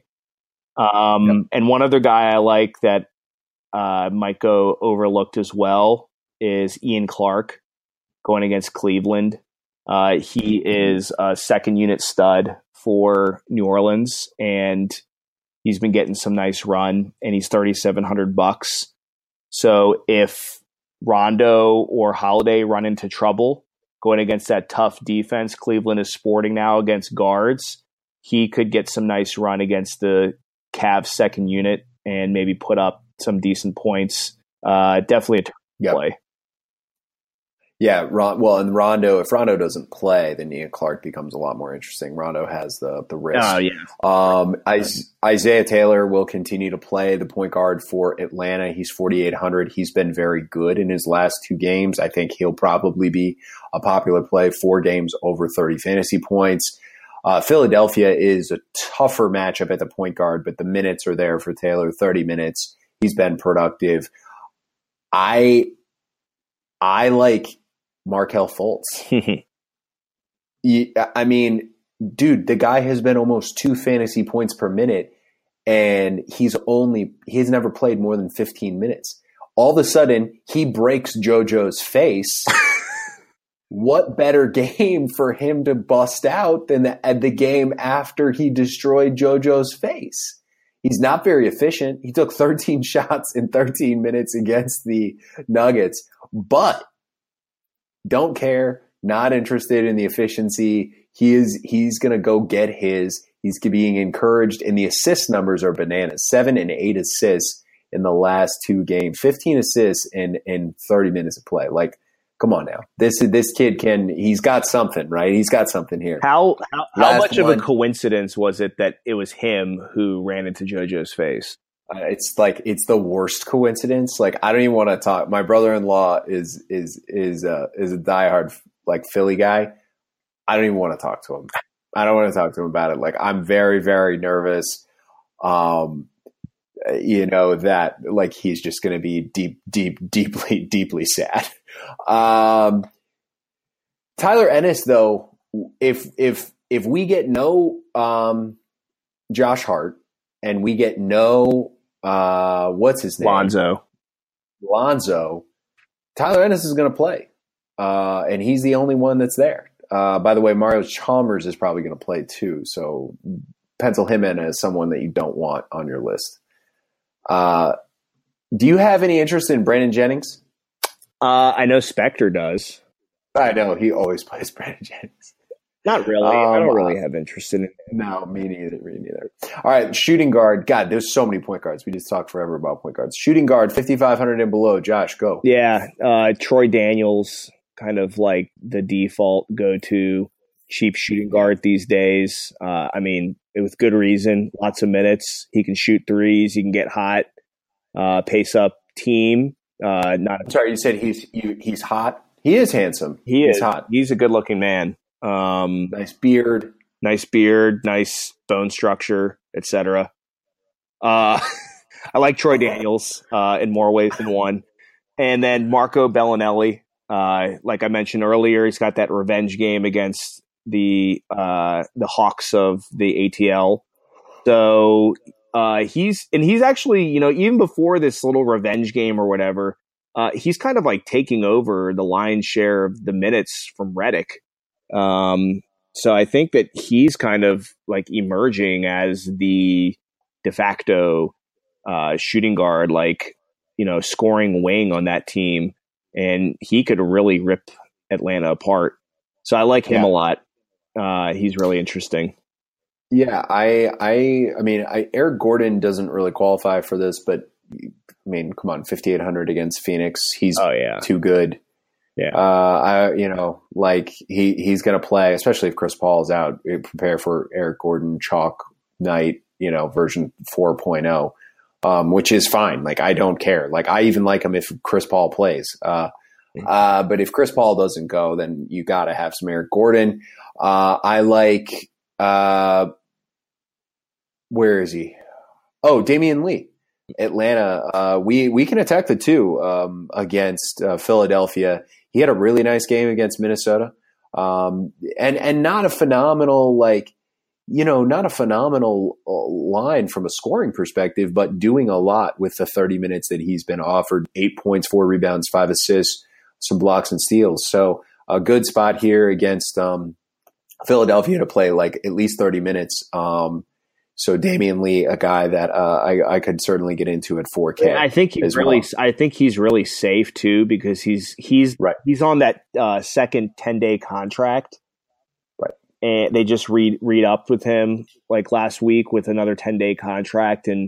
Um yep. And one other guy I like that uh might go overlooked as well is Ian Clark going against Cleveland. Uh he is a second unit stud for New Orleans, and he's been getting some nice run, and he's thirty-seven hundred bucks. So if Rondo or Holiday run into trouble going against that tough defense Cleveland is sporting now against guards, he could get some nice run against the Cavs second unit and maybe put up some decent points Uh, definitely a turn Yep. play. Yeah, Ron, well, and Rondo, if Rondo doesn't play, then Ian Clark becomes a lot more interesting. Rondo has the the risk. Oh, yeah. Um, Is- Isaiah Taylor will continue to play the point guard for Atlanta. He's forty-eight hundred. He's been very good in his last two games. I think he'll probably be a popular play, four games over thirty fantasy points. Uh, Philadelphia is a tougher matchup at the point guard, but the minutes are there for Taylor, thirty minutes. He's been productive. I I like Markelle Fultz. Yeah, I mean, dude, the guy has been almost two fantasy points per minute, and he's only he's never played more than fifteen minutes. All of a sudden, he breaks JoJo's face. What better game for him to bust out than the, the game after he destroyed JoJo's face? He's not very efficient. He took thirteen shots in thirteen minutes against the Nuggets, but don't care, not interested in the efficiency. He is he's going to go get his. He's being encouraged, and the assist numbers are bananas. Seven and eight assists in the last two games. fifteen assists in, in thirty minutes of play. Like, come on now. This this kid can – he's got something, right? He's got something here. How how, how Last much one. of a coincidence was it that it was him who ran into JoJo's face? Uh, it's like it's the worst coincidence. Like, I don't even want to talk. My brother-in-law is is is uh, is a diehard like Philly guy. I don't even want to talk to him. I don't want to talk to him about it. Like, I'm very very nervous. Um, you know that like he's just going to be deep deep deeply deeply sad. Um, Tyler Ennis, though, if if if we get no um, Josh Hart and we get no uh, what's his name? Lonzo. Lonzo. Tyler Ennis is going to play, uh, and he's the only one that's there. Uh, by the way, Mario Chalmers is probably going to play too, so pencil him in as someone that you don't want on your list. Uh, do you have any interest in Brandon Jennings? Uh, I know Spectre does. I know he always plays Brandon Jennings. Not really. Um, I don't really have interest in it. No, me neither. Me neither. All right, shooting guard. God, there's so many point guards. We just talked forever about point guards. Shooting guard, fifty-five hundred and below. Josh, go. Yeah, uh, Troy Daniels, kind of like the default go-to cheap shooting guard these days. Uh, I mean, with good reason. Lots of minutes. He can shoot threes. He can get hot. Uh, pace up team. Uh, not. I'm sorry, you said he's you, he's hot. He is handsome. He he's is hot. He's a good-looking man. Um, Nice beard. nice beard, nice bone structure, et cetera. Uh, I like Troy Daniels uh, in more ways than one. And then Marco Bellinelli, uh, like I mentioned earlier, he's got that revenge game against the uh, the Hawks of the A T L. So uh, he's and he's actually, you know, even before this little revenge game or whatever, uh, he's kind of like taking over the lion's share of the minutes from Redick. Um, so I think that he's kind of like emerging as the de facto uh, shooting guard, like, you know, scoring wing on that team. And he could really rip Atlanta apart. So I like him Yeah. a lot. Uh, he's really interesting. Yeah, I, I, I mean, I, Eric Gordon doesn't really qualify for this, but I mean, come on, fifty-eight hundred against Phoenix, he's Oh, yeah. too good. Yeah. Uh, I, you know, like he, he's going to play, especially if Chris Paul is out. Prepare for Eric Gordon chalk night, you know, version four point oh, um, which is fine. Like, I don't care. Like, I even like him if Chris Paul plays. Uh, uh, but if Chris Paul doesn't go, then you got to have some Eric Gordon. Uh, I like, uh, where is he? Oh, Damian Lee, Atlanta. Uh, we, we can attack the two, um, against, uh, Philadelphia. He had a really nice game against Minnesota. Um, and, and not a phenomenal, like, you know, not a phenomenal line from a scoring perspective, but doing a lot with the thirty minutes that he's been offered. Eight points, four rebounds, five assists, some blocks and steals. So a good spot here against, um, Philadelphia to play like at least thirty minutes. Um, so Damian Lee, a guy that uh, I, I could certainly get into at four K. I think he's as really, well. I think he's really safe too, because he's he's Right. he's on that uh, second ten day contract, Right. and they just read read up with him like last week with another ten day contract, and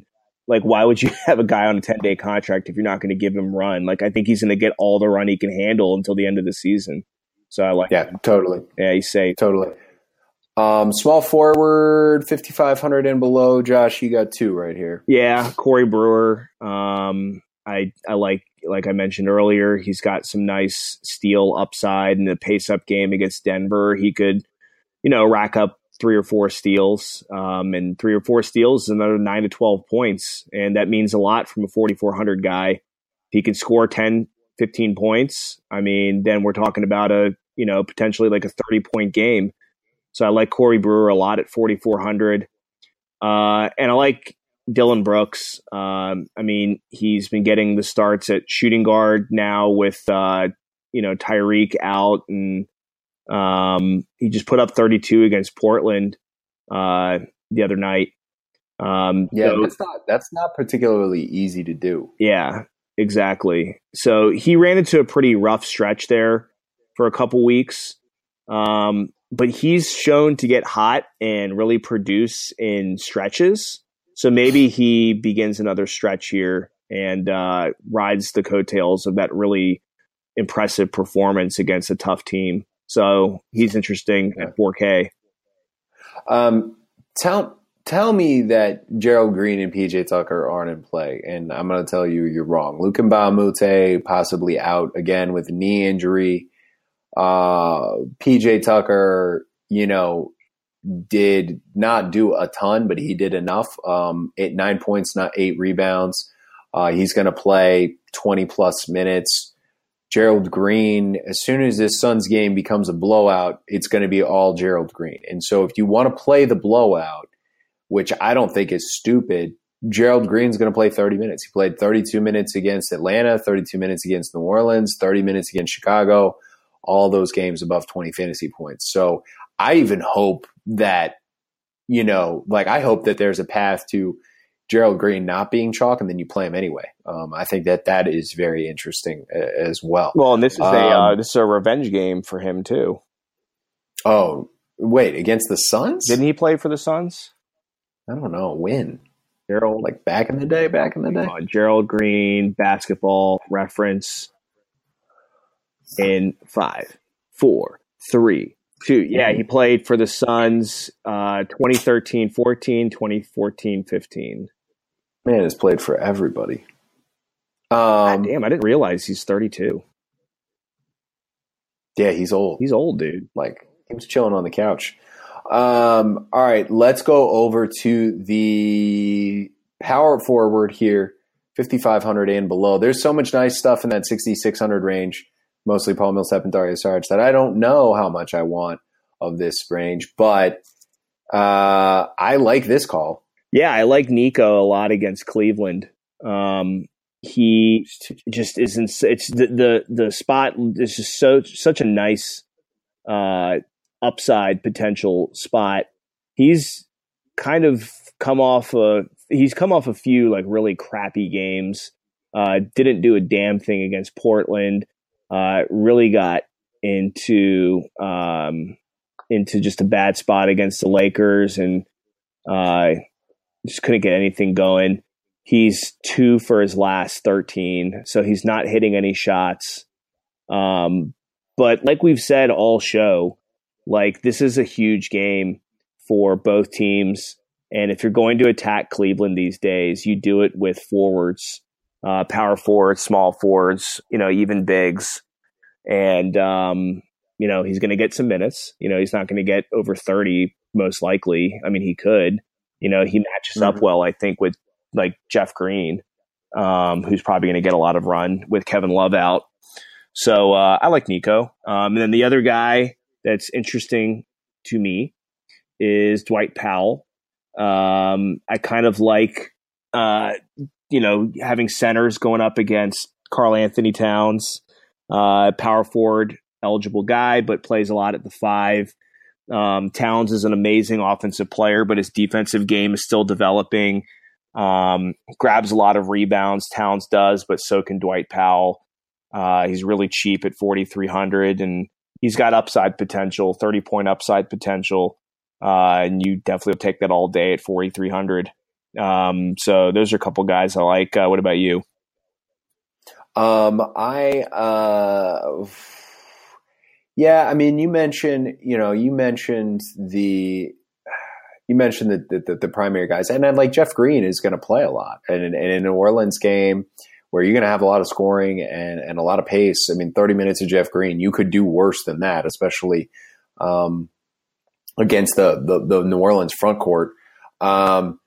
Like, why would you have a guy on a ten-day contract if you're not going to give him run? Like, I think he's going to get all the run he can handle until the end of the season. So I like Yeah, him. totally. Yeah, he's safe. Totally. Um, small forward, fifty-five hundred and below. Josh, you got two right here. Yeah, Corey Brewer. Um, I I like like I mentioned earlier, he's got some nice steal upside in the pace-up game against Denver. He could, you know, rack up three or four steals, um, and three or four steals is another nine to twelve points. And that means a lot from a forty-four hundred guy. If he can score ten, fifteen points, I mean, then we're talking about a, you know, potentially like a thirty point game. So I like Corey Brewer a lot at forty-four hundred. Uh, and I like Dylan Brooks. Um, I mean, he's been getting the starts at shooting guard now with, uh, you know, Tyreek out, and Um, he just put up thirty-two against Portland uh, the other night. Um, Yeah, so, that's not that's not particularly easy to do. yeah, exactly. So he ran into a pretty rough stretch there for a couple weeks, um, but he's shown to get hot and really produce in stretches. So maybe he begins another stretch here and uh, rides the coattails of that really impressive performance against a tough team. So he's interesting at four K. Um, tell tell me that Gerald Green and P J Tucker aren't in play, and I'm going to tell you you're wrong. Luke Mbamute possibly out again with a knee injury. Uh, P J Tucker, you know, did not do a ton, but he did enough. Um, eight, nine points, not eight rebounds. Uh, he's going to play twenty plus minutes. Gerald Green, as soon as this Suns game becomes a blowout, it's going to be all Gerald Green. And so if you want to play the blowout, which I don't think is stupid, Gerald Green's going to play thirty minutes. He played thirty-two minutes against Atlanta, thirty-two minutes against New Orleans, thirty minutes against Chicago, all those games above twenty fantasy points. So I even hope that, you know, like I hope that there's a path to Gerald Green not being chalk, and then you play him anyway. Um, I think that that is very interesting uh, as well. Well, and this is um, a uh, this is a revenge game for him too. Oh, wait, against the Suns? Didn't he play for the Suns? I don't know. When? Gerald, Like back in the day, back in the day? uh, Gerald Green basketball reference in five, four, three, two. Yeah, he played for the Suns uh, twenty thirteen fourteen, twenty fourteen fifteen. Man, has played for everybody. God Um, damn, I didn't realize he's thirty-two. yeah, he's old. He's old, dude. Like, he was chilling on the couch. Um, all right, let's go over to the power forward here, fifty-five hundred and below. There's so much nice stuff in that sixty-six hundred range, mostly Paul Millsap and Dario Saric, that I don't know how much I want of this range, but uh, I like this call. Yeah, I like Nico a lot against Cleveland. Um, he just isn't. It's the the the spot is just so such a nice uh, upside potential spot. He's kind of come off a he's come off a few like really crappy games. Uh, didn't do a damn thing against Portland. Uh, really got into um, into just a bad spot against the Lakers, and uh, just couldn't get anything going. He's two for his last thirteen, so he's not hitting any shots. Um, but like we've said all show, like this is a huge game for both teams. And if you're going to attack Cleveland these days, you do it with forwards, uh, power forwards, small forwards, you know, even bigs. And, um, you know, he's going to get some minutes. You know, he's not going to get over thirty, most likely. I mean, he could. You know, he matches up well, I think, with like Jeff Green, um, who's probably going to get a lot of run with Kevin Love out. So uh, I like Nico. Um, and then the other guy that's interesting to me is Dwight Powell. Um, I kind of like, uh, you know, having centers going up against Karl Anthony Towns, uh, power forward eligible guy, but plays a lot at the five. Um, Towns is an amazing offensive player, but his defensive game is still developing. Um, grabs a lot of rebounds. Towns does, but so can Dwight Powell. Uh, he's really cheap at forty-three hundred, and he's got upside potential, thirty point upside potential. Uh, and you definitely will take that all day at forty-three hundred. Um, so those are a couple guys I like. Uh, what about you? Um, I, uh, yeah, I mean, you mentioned, you know, you mentioned the, you mentioned the, the, the, the primary guys, and then like Jeff Green is going to play a lot, and in, in a New Orleans game where you're going to have a lot of scoring and, and a lot of pace. I mean, thirty minutes of Jeff Green, you could do worse than that, especially, um, against the, the, the New Orleans front court. Um,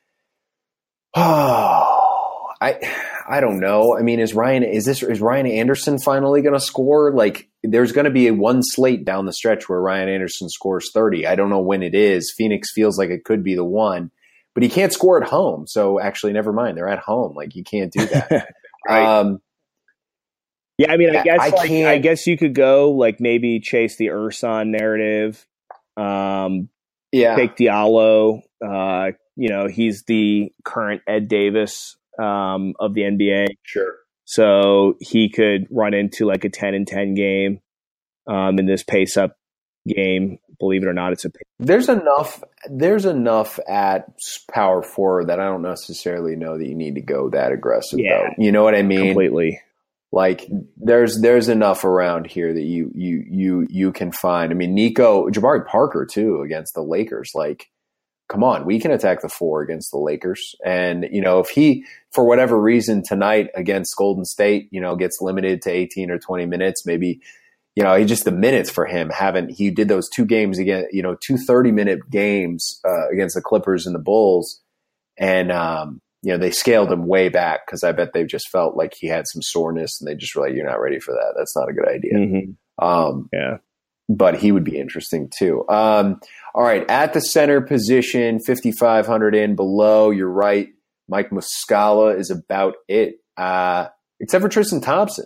oh, I, I don't know. I mean, is Ryan, is this, is Ryan Anderson finally going to score? Like, there's going to be a one slate down the stretch where Ryan Anderson scores thirty. I don't know when it is. Phoenix feels like it could be the one, but he can't score at home. So actually, never mind. They're at home. Like, you can't do that. Right. Um, yeah, I mean, I guess I, like, can't, I guess you could go like maybe chase the Ersan narrative. Um, yeah, take Diallo. Uh, you know, he's the current Ed Davis um, of the N B A. Sure. So he could run into like a ten and ten game um, in this pace up game. Believe it or not, it's a. There's enough. There's enough at power forward that I don't necessarily know that you need to go that aggressive. Yeah, though. You know what I mean? Completely. Like there's there's enough around here that you you you you can find. I mean, Nico Jabari Parker too against the Lakers. Like, come on, we can attack the four against the Lakers. And you know, if he for whatever reason tonight against Golden State, you know, gets limited to eighteen or twenty minutes, maybe. You know, he just the minutes for him haven't. He did those two games again. You know, two thirty minute games uh, against the Clippers and the Bulls, and um, you know they scaled him way back because I bet they just felt like he had some soreness and they just were like, "You're not ready for that. That's not a good idea." Mm-hmm. Um, yeah, but he would be interesting too. Um, all right, at the center position, fifty-five hundred in below. You're right. Mike Muscala is about it, uh, except for Tristan Thompson.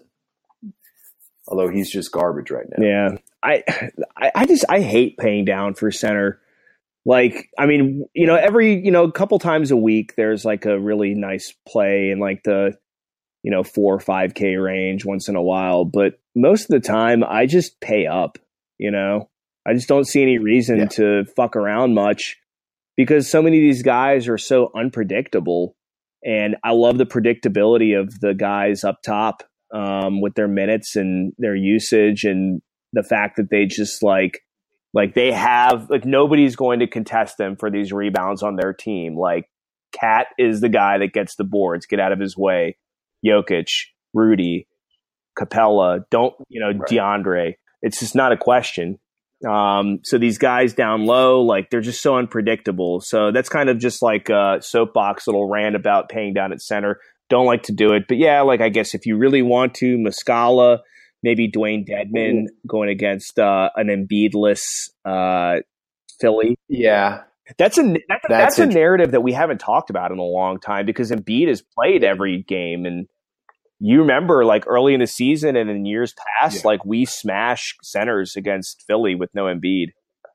Although he's just garbage right now. Yeah, I, I, I just I hate paying down for center. Like, I mean, you know, every you know, a couple times a week, there's like a really nice play in like the, you know, four or five K range once in a while. But most of the time, I just pay up. You know, I just don't see any reason yeah. to fuck around much because so many of these guys are so unpredictable, and I love the predictability of the guys up top. Um, with their minutes and their usage and the fact that they just like, like they have, like nobody's going to contest them for these rebounds on their team. Like Cat is the guy that gets the boards, get out of his way. Jokic, Rudy, Capella, don't, you know, right. DeAndre. It's just not a question. Um, so these guys down low, like they're just so unpredictable. So that's kind of just like a soapbox little rant about paying down at center. Don't like to do it. But yeah, like I guess if you really want to, Muscala, maybe Dwayne Dedman going against uh, an Embiid-less uh, Philly. Yeah. That's a that's, that's, that's a narrative that we haven't talked about in a long time because Embiid has played every game. And you remember like early in the season and in years past, yeah. like we smash centers against Philly with no Embiid.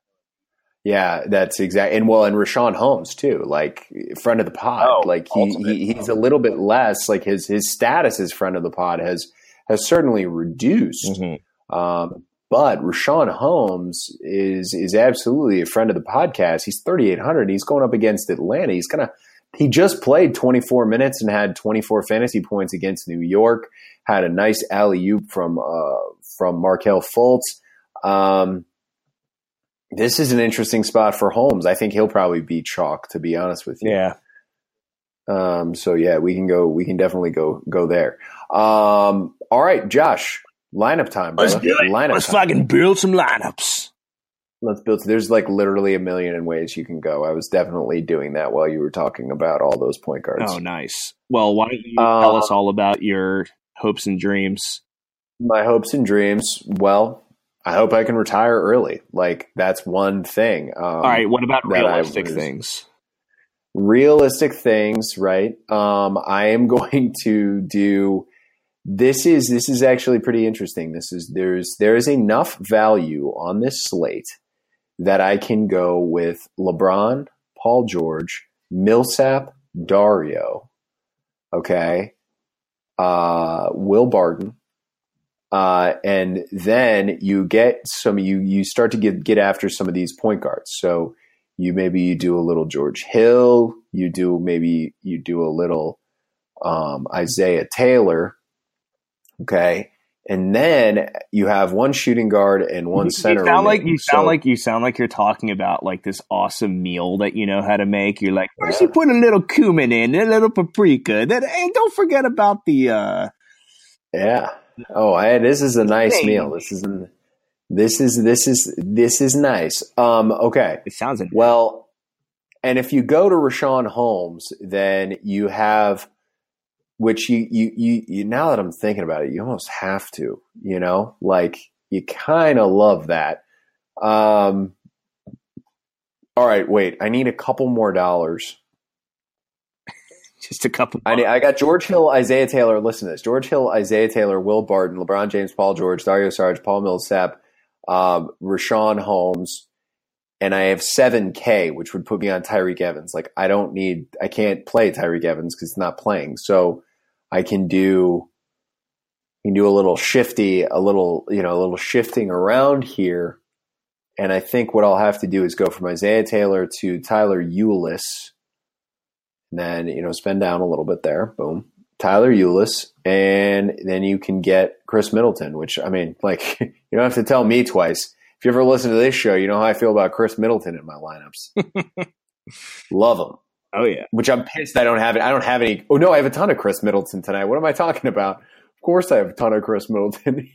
Yeah, that's exactly. And well, and Rashawn Holmes too, like friend of the pod. Oh, like he, he he's a little bit less like his his status as friend of the pod has has certainly reduced. Mm-hmm. Um, but Rashawn Holmes is is absolutely a friend of the podcast. He's thirty-eight hundred. He's going up against Atlanta. He's kind of he just played twenty-four minutes and had twenty-four fantasy points against New York. Had a nice alley-oop from uh, from Markelle Fultz. Um, This is an interesting spot for Holmes. I think he'll probably be chalk, to be honest with you. Yeah. Um, so yeah, we can go. We can definitely go go there. Um, all right, Josh, lineup time. Brother. Let's do it. Lineup Let's time. fucking build some lineups. Let's build. There's like literally a million in ways you can go. I was definitely doing that while you were talking about all those point guards. Oh, nice. Well, why don't you uh, tell us all about your hopes and dreams? My hopes and dreams. Well. I hope I can retire early. Like that's one thing. Um, All right. What about realistic was, things? Realistic things, right? Um, I am going to do. This is this is actually pretty interesting. This is there's there is enough value on this slate that I can go with LeBron, Paul George, Millsap, Dario. Okay, uh, Will Barton. Uh, and then you get some, you, you start to get, get after some of these point guards. So you maybe you do a little George Hill. You do maybe you do a little um, Isaiah Taylor. Okay. And then you have one shooting guard and one you, center. You sound like you sound so, like you sound like you're talking about like this awesome meal that you know how to make. You're like, first yeah. you put a little cumin in, a little paprika, then and don't forget about the. Uh, yeah. Oh, I, this is a nice thing. meal. This is this is this is this is nice. Um. Okay. It sounds interesting. Well, and if you go to Rashawn Holmes, then you have. Which you, you, you, you, now that I'm thinking about it, you almost have to, you know, like you kind of love that. Um, all right, wait, I need a couple more dollars. Just a couple. I, need, I got George Hill, Isaiah Taylor. Listen to this: George Hill, Isaiah Taylor, Will Barton, LeBron James, Paul George, Dario Saric, Paul Millsap, um, Rashawn Holmes, and I have seven K, which would put me on Tyreek Evans. Like I don't need, I can't play Tyreek Evans because he's not playing. So. I can do, can do a little shifty, a little, you know, a little shifting around here. And I think what I'll have to do is go from Isaiah Taylor to Tyler Ulis. And then, you know, spend down a little bit there. Boom. Tyler Ulis. And then you can get Chris Middleton, which, I mean, like, you don't have to tell me twice. If you ever listen to this show, you know how I feel about Chris Middleton in my lineups. Love him. Oh yeah, which I'm pissed I don't have it. I don't have any. Oh no, I have a ton of Chris Middleton tonight. What am I talking about? Of course, I have a ton of Chris Middleton.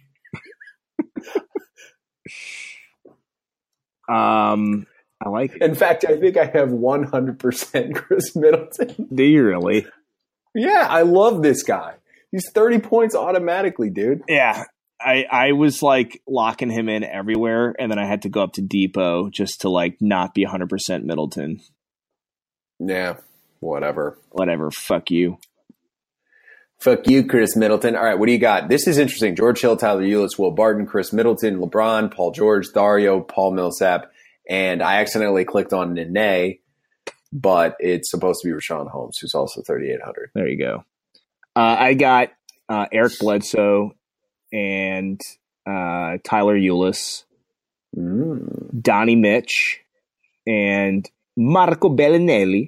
um, I like it. In fact, I think I have one hundred percent Chris Middleton. Do you really? Yeah, I love this guy. He's thirty points automatically, dude. Yeah, I I was like locking him in everywhere, and then I had to go up to Depot just to like not be one hundred percent Middleton. Yeah, whatever. Whatever. Fuck you. Fuck you, Chris Middleton. All right, what do you got? This is interesting. George Hill, Tyler Ulis, Will Barton, Chris Middleton, LeBron, Paul George, Dario, Paul Millsap, and I accidentally clicked on Nene, but it's supposed to be Rashawn Holmes, who's also thirty-eight hundred. There you go. Uh, I got uh, Eric Bledsoe and uh, Tyler Ulis, mm. Donnie Mitch, and Marco Bellinelli,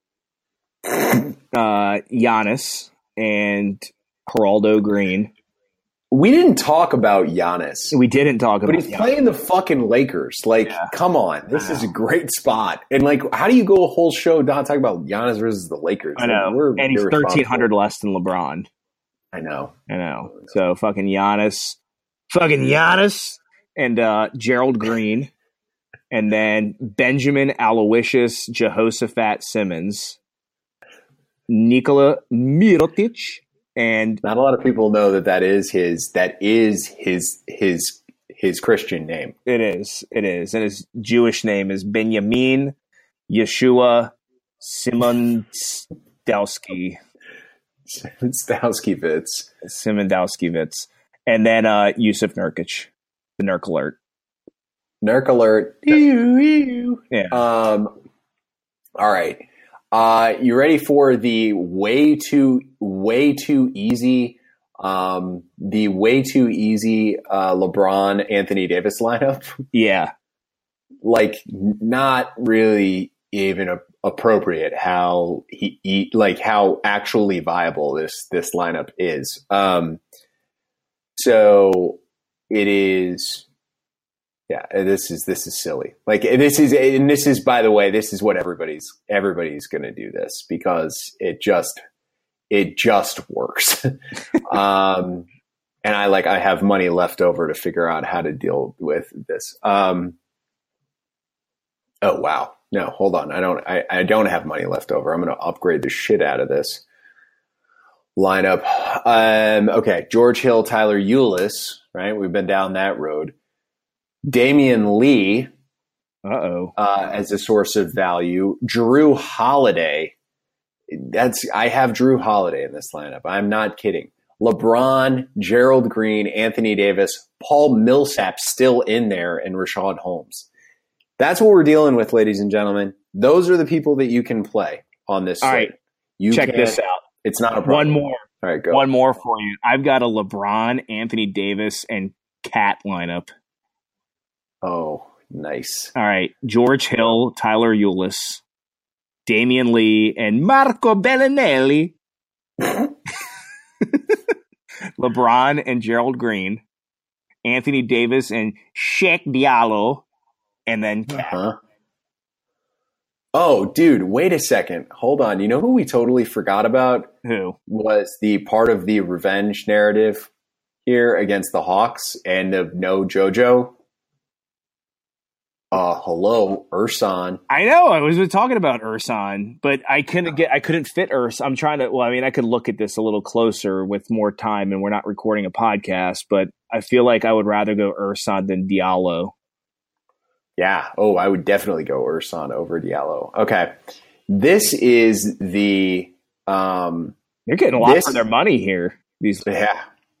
uh, Giannis, and Geraldo Green. We didn't talk about Giannis. We didn't talk about But he's Giannis. playing the fucking Lakers. Like, yeah. Come on. This is a great spot. And, like, how do you go a whole show not talking about Giannis versus the Lakers? I know. Like, we're and he's thirteen hundred less than LeBron. I know. I know. So, fucking Giannis. Fucking Giannis. And uh, Gerald Green. And then Benjamin Aloysius Jehoshaphat Simmons, Nikola Mirotic, and not a lot of people know that that is his that is his his his Christian name. It is, it is, and his Jewish name is Benjamin Yeshua Simondowski. Simondowskiewicz. Simondowskiewicz, and then uh, Yusuf Nurkic, the Nurk alert. Nurk alert. Yeah. Um, all right. Uh, you ready for the way too, way too easy, um, the way too easy uh, LeBron Anthony Davis lineup? Yeah. Like, not really even a, appropriate how he, he, like how actually viable this this lineup is. Um, so it is. Yeah, this is this is silly. Like this is, and this is, by the way, this is what everybody's everybody's going to do this because it just it just works. um, and I like I have money left over to figure out how to deal with this. Um, oh wow, no, hold on, I don't I, I don't have money left over. I'm going to upgrade the shit out of this lineup. Um, okay, George Hill, Tyler Ulis, right? We've been down that road. Damian Lee Uh-oh. uh, as a source of value. Drew Holiday. That's I have Drew Holiday in this lineup. I'm not kidding. LeBron, Gerald Green, Anthony Davis, Paul Millsap still in there, and Rashawn Holmes. That's what we're dealing with, ladies and gentlemen. Those are the people that you can play on this All slate. right. You Check can, this out. It's not a problem. One more. All right, go. One more for you. I've got a LeBron, Anthony Davis, and Cat lineup. Oh, Nice. All right. George Hill, Tyler Eulis, Damian Lee, and Marco Bellinelli. LeBron and Gerald Green. Anthony Davis and Sheikh Diallo. And then Cat. Uh-huh. Oh, dude, wait a second. Hold on. You know who we totally forgot about? Who? Was the part of the revenge narrative here against the Hawks and of no JoJo? Uh, hello, Ersan. I know. I was talking about Ersan, but I couldn't get. I couldn't fit Urs. I'm trying to. Well, I mean, I could look at this a little closer with more time, and we're not recording a podcast. But I feel like I would rather go Ersan than Diallo. Yeah. Oh, I would definitely go Ersan over Diallo. Okay. This is the. Um, They're getting a lot this, for their money here. These. Yeah.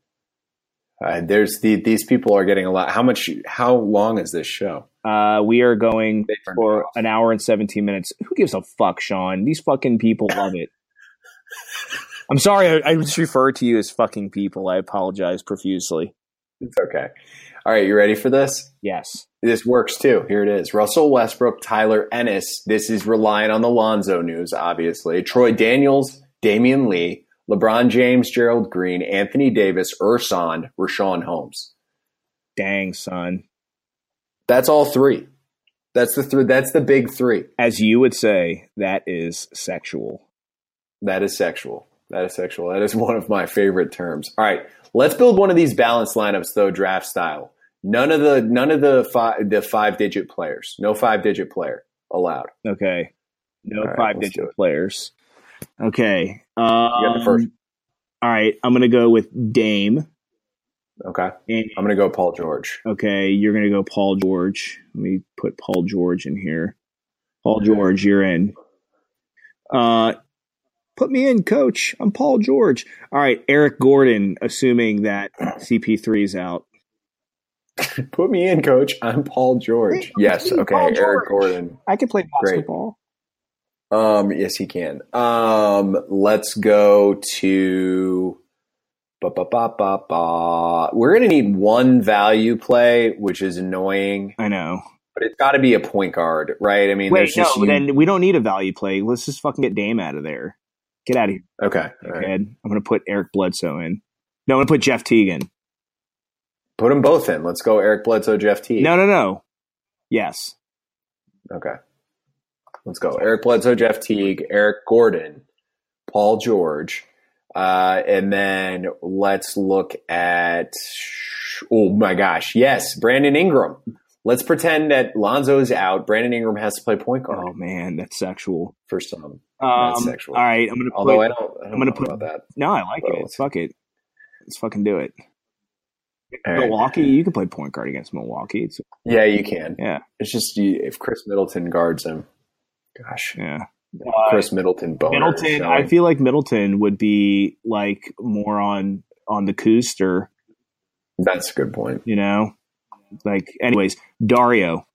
Uh, there's the these people are getting a lot. How much? How long is this show? Uh, we are going for an hour and seventeen minutes. Who gives a fuck, Sean? These fucking people love it. I'm sorry. I, I just refer to you as fucking people. I apologize profusely. It's okay. All right. You ready for this? Yes. This works too. Here it is. Russell Westbrook, Tyler Ennis. This is relying on the Lonzo news, obviously. Troy Daniels, Damian Lee, LeBron James, Gerald Green, Anthony Davis, Ersan, Rashawn Holmes. Dang, son. That's all three. That's the three. That's the big three. As you would say, that is sexual. That is sexual. That is sexual. That is one of my favorite terms. All right, let's build one of these balanced lineups, though, draft style. None of the none of the five the five digit players. No five digit player allowed. Okay. No right, five digit players. Okay. Um, you got the first. All right. I'm going to go with Dame. Okay. And, I'm going to go Paul George. Okay. You're going to go Paul George. Let me put Paul George in here. Paul George, you're in. Uh, put me in, coach. I'm Paul George. All right. Eric Gordon, assuming that C P three is out. Put me in, coach. I'm Paul George. Yes. Okay. Paul Eric Gordon. I can play basketball. Great. Um, yes, he can. Um, let's go to. Ba, ba, ba, ba, ba. We're going to need one value play, which is annoying. I know. But it's got to be a point guard, right? I mean, Wait, there's no, just you... then we don't need a value play. Let's just fucking get Dame out of there. Get out of here. Okay. Okay. Right. I'm going to put Eric Bledsoe in. No, I'm going to put Jeff Teague in. Put them both in. Let's go Eric Bledsoe, Jeff Teague. No, no, no. Yes. Okay. Let's go Eric Bledsoe, Jeff Teague, Eric Gordon, Paul George. Uh, and then let's look at, oh my gosh, yes, Brandon Ingram. Let's pretend that Lonzo is out. Brandon Ingram has to play point guard. Oh man, that's sexual. For some, um, that's sexual. All right, I'm gonna. Put, Although I don't, I don't I'm gonna know put about that. No, I like well, it. Fuck it. Let's fucking do it. All Milwaukee, right. You can play point guard against Milwaukee. It's, yeah, you can. Yeah, it's just you, if Chris Middleton guards him. Gosh, yeah. Uh, Chris Middleton, boner Middleton. showing. I feel like Middleton would be like more on on the Cooster. That's a good point. You know, like anyways, Dario.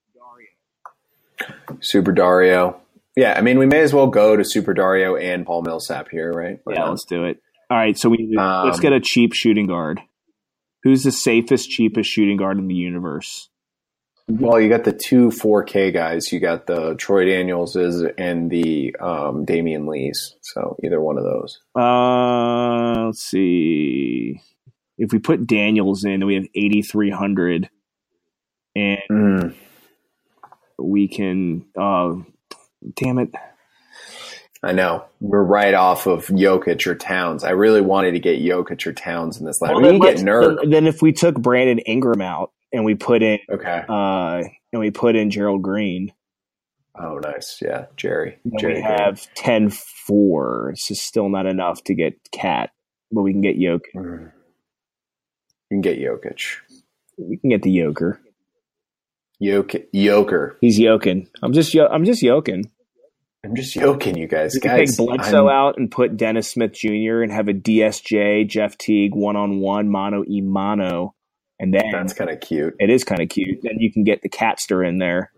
Super Dario. Yeah, I mean, we may as well go to Super Dario and Paul Millsap here, right? Or yeah, not? Let's do it. All right, so we um, let's get a cheap shooting guard. Who's the safest, cheapest shooting guard in the universe? Well, you got the two four K guys. You got the Troy Danielses and the um, Damian Lees. So either one of those. Uh, let's see. If we put Daniels in, we have eighty-three hundred. And mm. we can uh, – damn it. I know. We're right off of Jokic or Towns. I really wanted to get Jokic or Towns in this line. Well, we can get Nurk. Then, then if we took Brandon Ingram out and we put in okay, uh, and we put in Gerald Green. Oh, nice. Yeah, Jerry. Then Jerry we have ten four. It's just still not enough to get Cat, but we can get Jokic. Mm. You can get Jokic. We can get the Joker. Jokic. Joker. He's yoking. I'm just yo- I'm just yoking. I'm just yoking, you guys. We can guys, take Bledsoe I'm... out and put Dennis Smith Junior and have a D S J, Jeff Teague, one-on-one, mano-e-mano. And then that's kind of cute. It is kind of cute. Then you can get the Catster in there.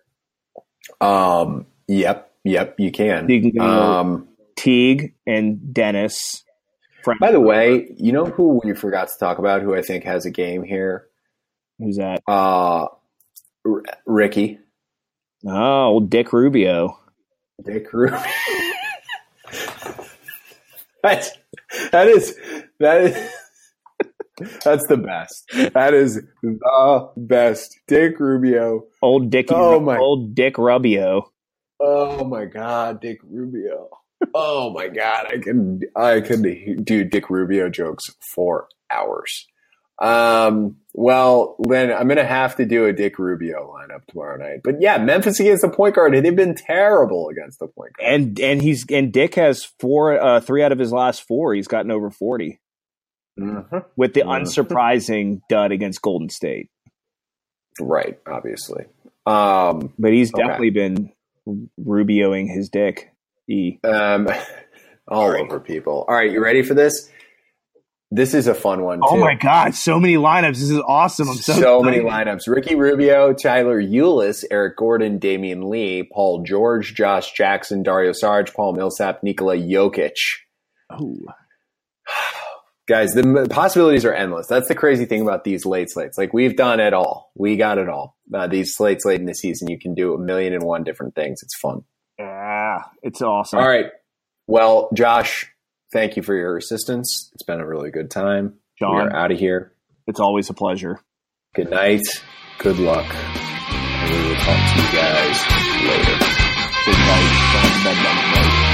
Um. Yep. Yep. You can. You can go um, Teague and Dennis. By the way, you know who we forgot to talk about who I think has a game here? Who's that? Uh, R- Ricky. Oh, old Dick Rubio. Dick Rubio. That's, that is that is that's the best. That is the best. Dick Rubio. Old Dick. Oh my. Old Dick Rubio. Oh my God, Dick Rubio. Oh my God, I can I can do Dick Rubio jokes for hours. Um, well, Lynn, I'm gonna have to do a Dick Rubio lineup tomorrow night. But yeah, Memphis against the point guard, they've been terrible against the point guard. And and he's and Dick has four, uh, three out of his last four. He's gotten over forty mm-hmm. with the mm-hmm. unsurprising dud against Golden State. Right, obviously, um, but he's okay. definitely been Rubioing his dick. E. Um, all, all right. over people. All right, you ready for this? This is a fun one, too. Oh, my God. So many lineups. This is awesome. I'm so So many lineups. Ricky Rubio, Tyler Ulis, Eric Gordon, Damian Lee, Paul George, Josh Jackson, Dario Saric, Paul Millsap, Nikola Jokic. Oh. Guys, the possibilities are endless. That's the crazy thing about these late slates. Like, we've done it all. We got it all. Uh, these slates late in the season, you can do a million and one different things. It's fun. Yeah, it's awesome. All right. Well, Josh, thank you for your assistance. It's been a really good time. John, we are out of here. It's always a pleasure. Good night. Good luck. And we will talk to you guys later. Good night.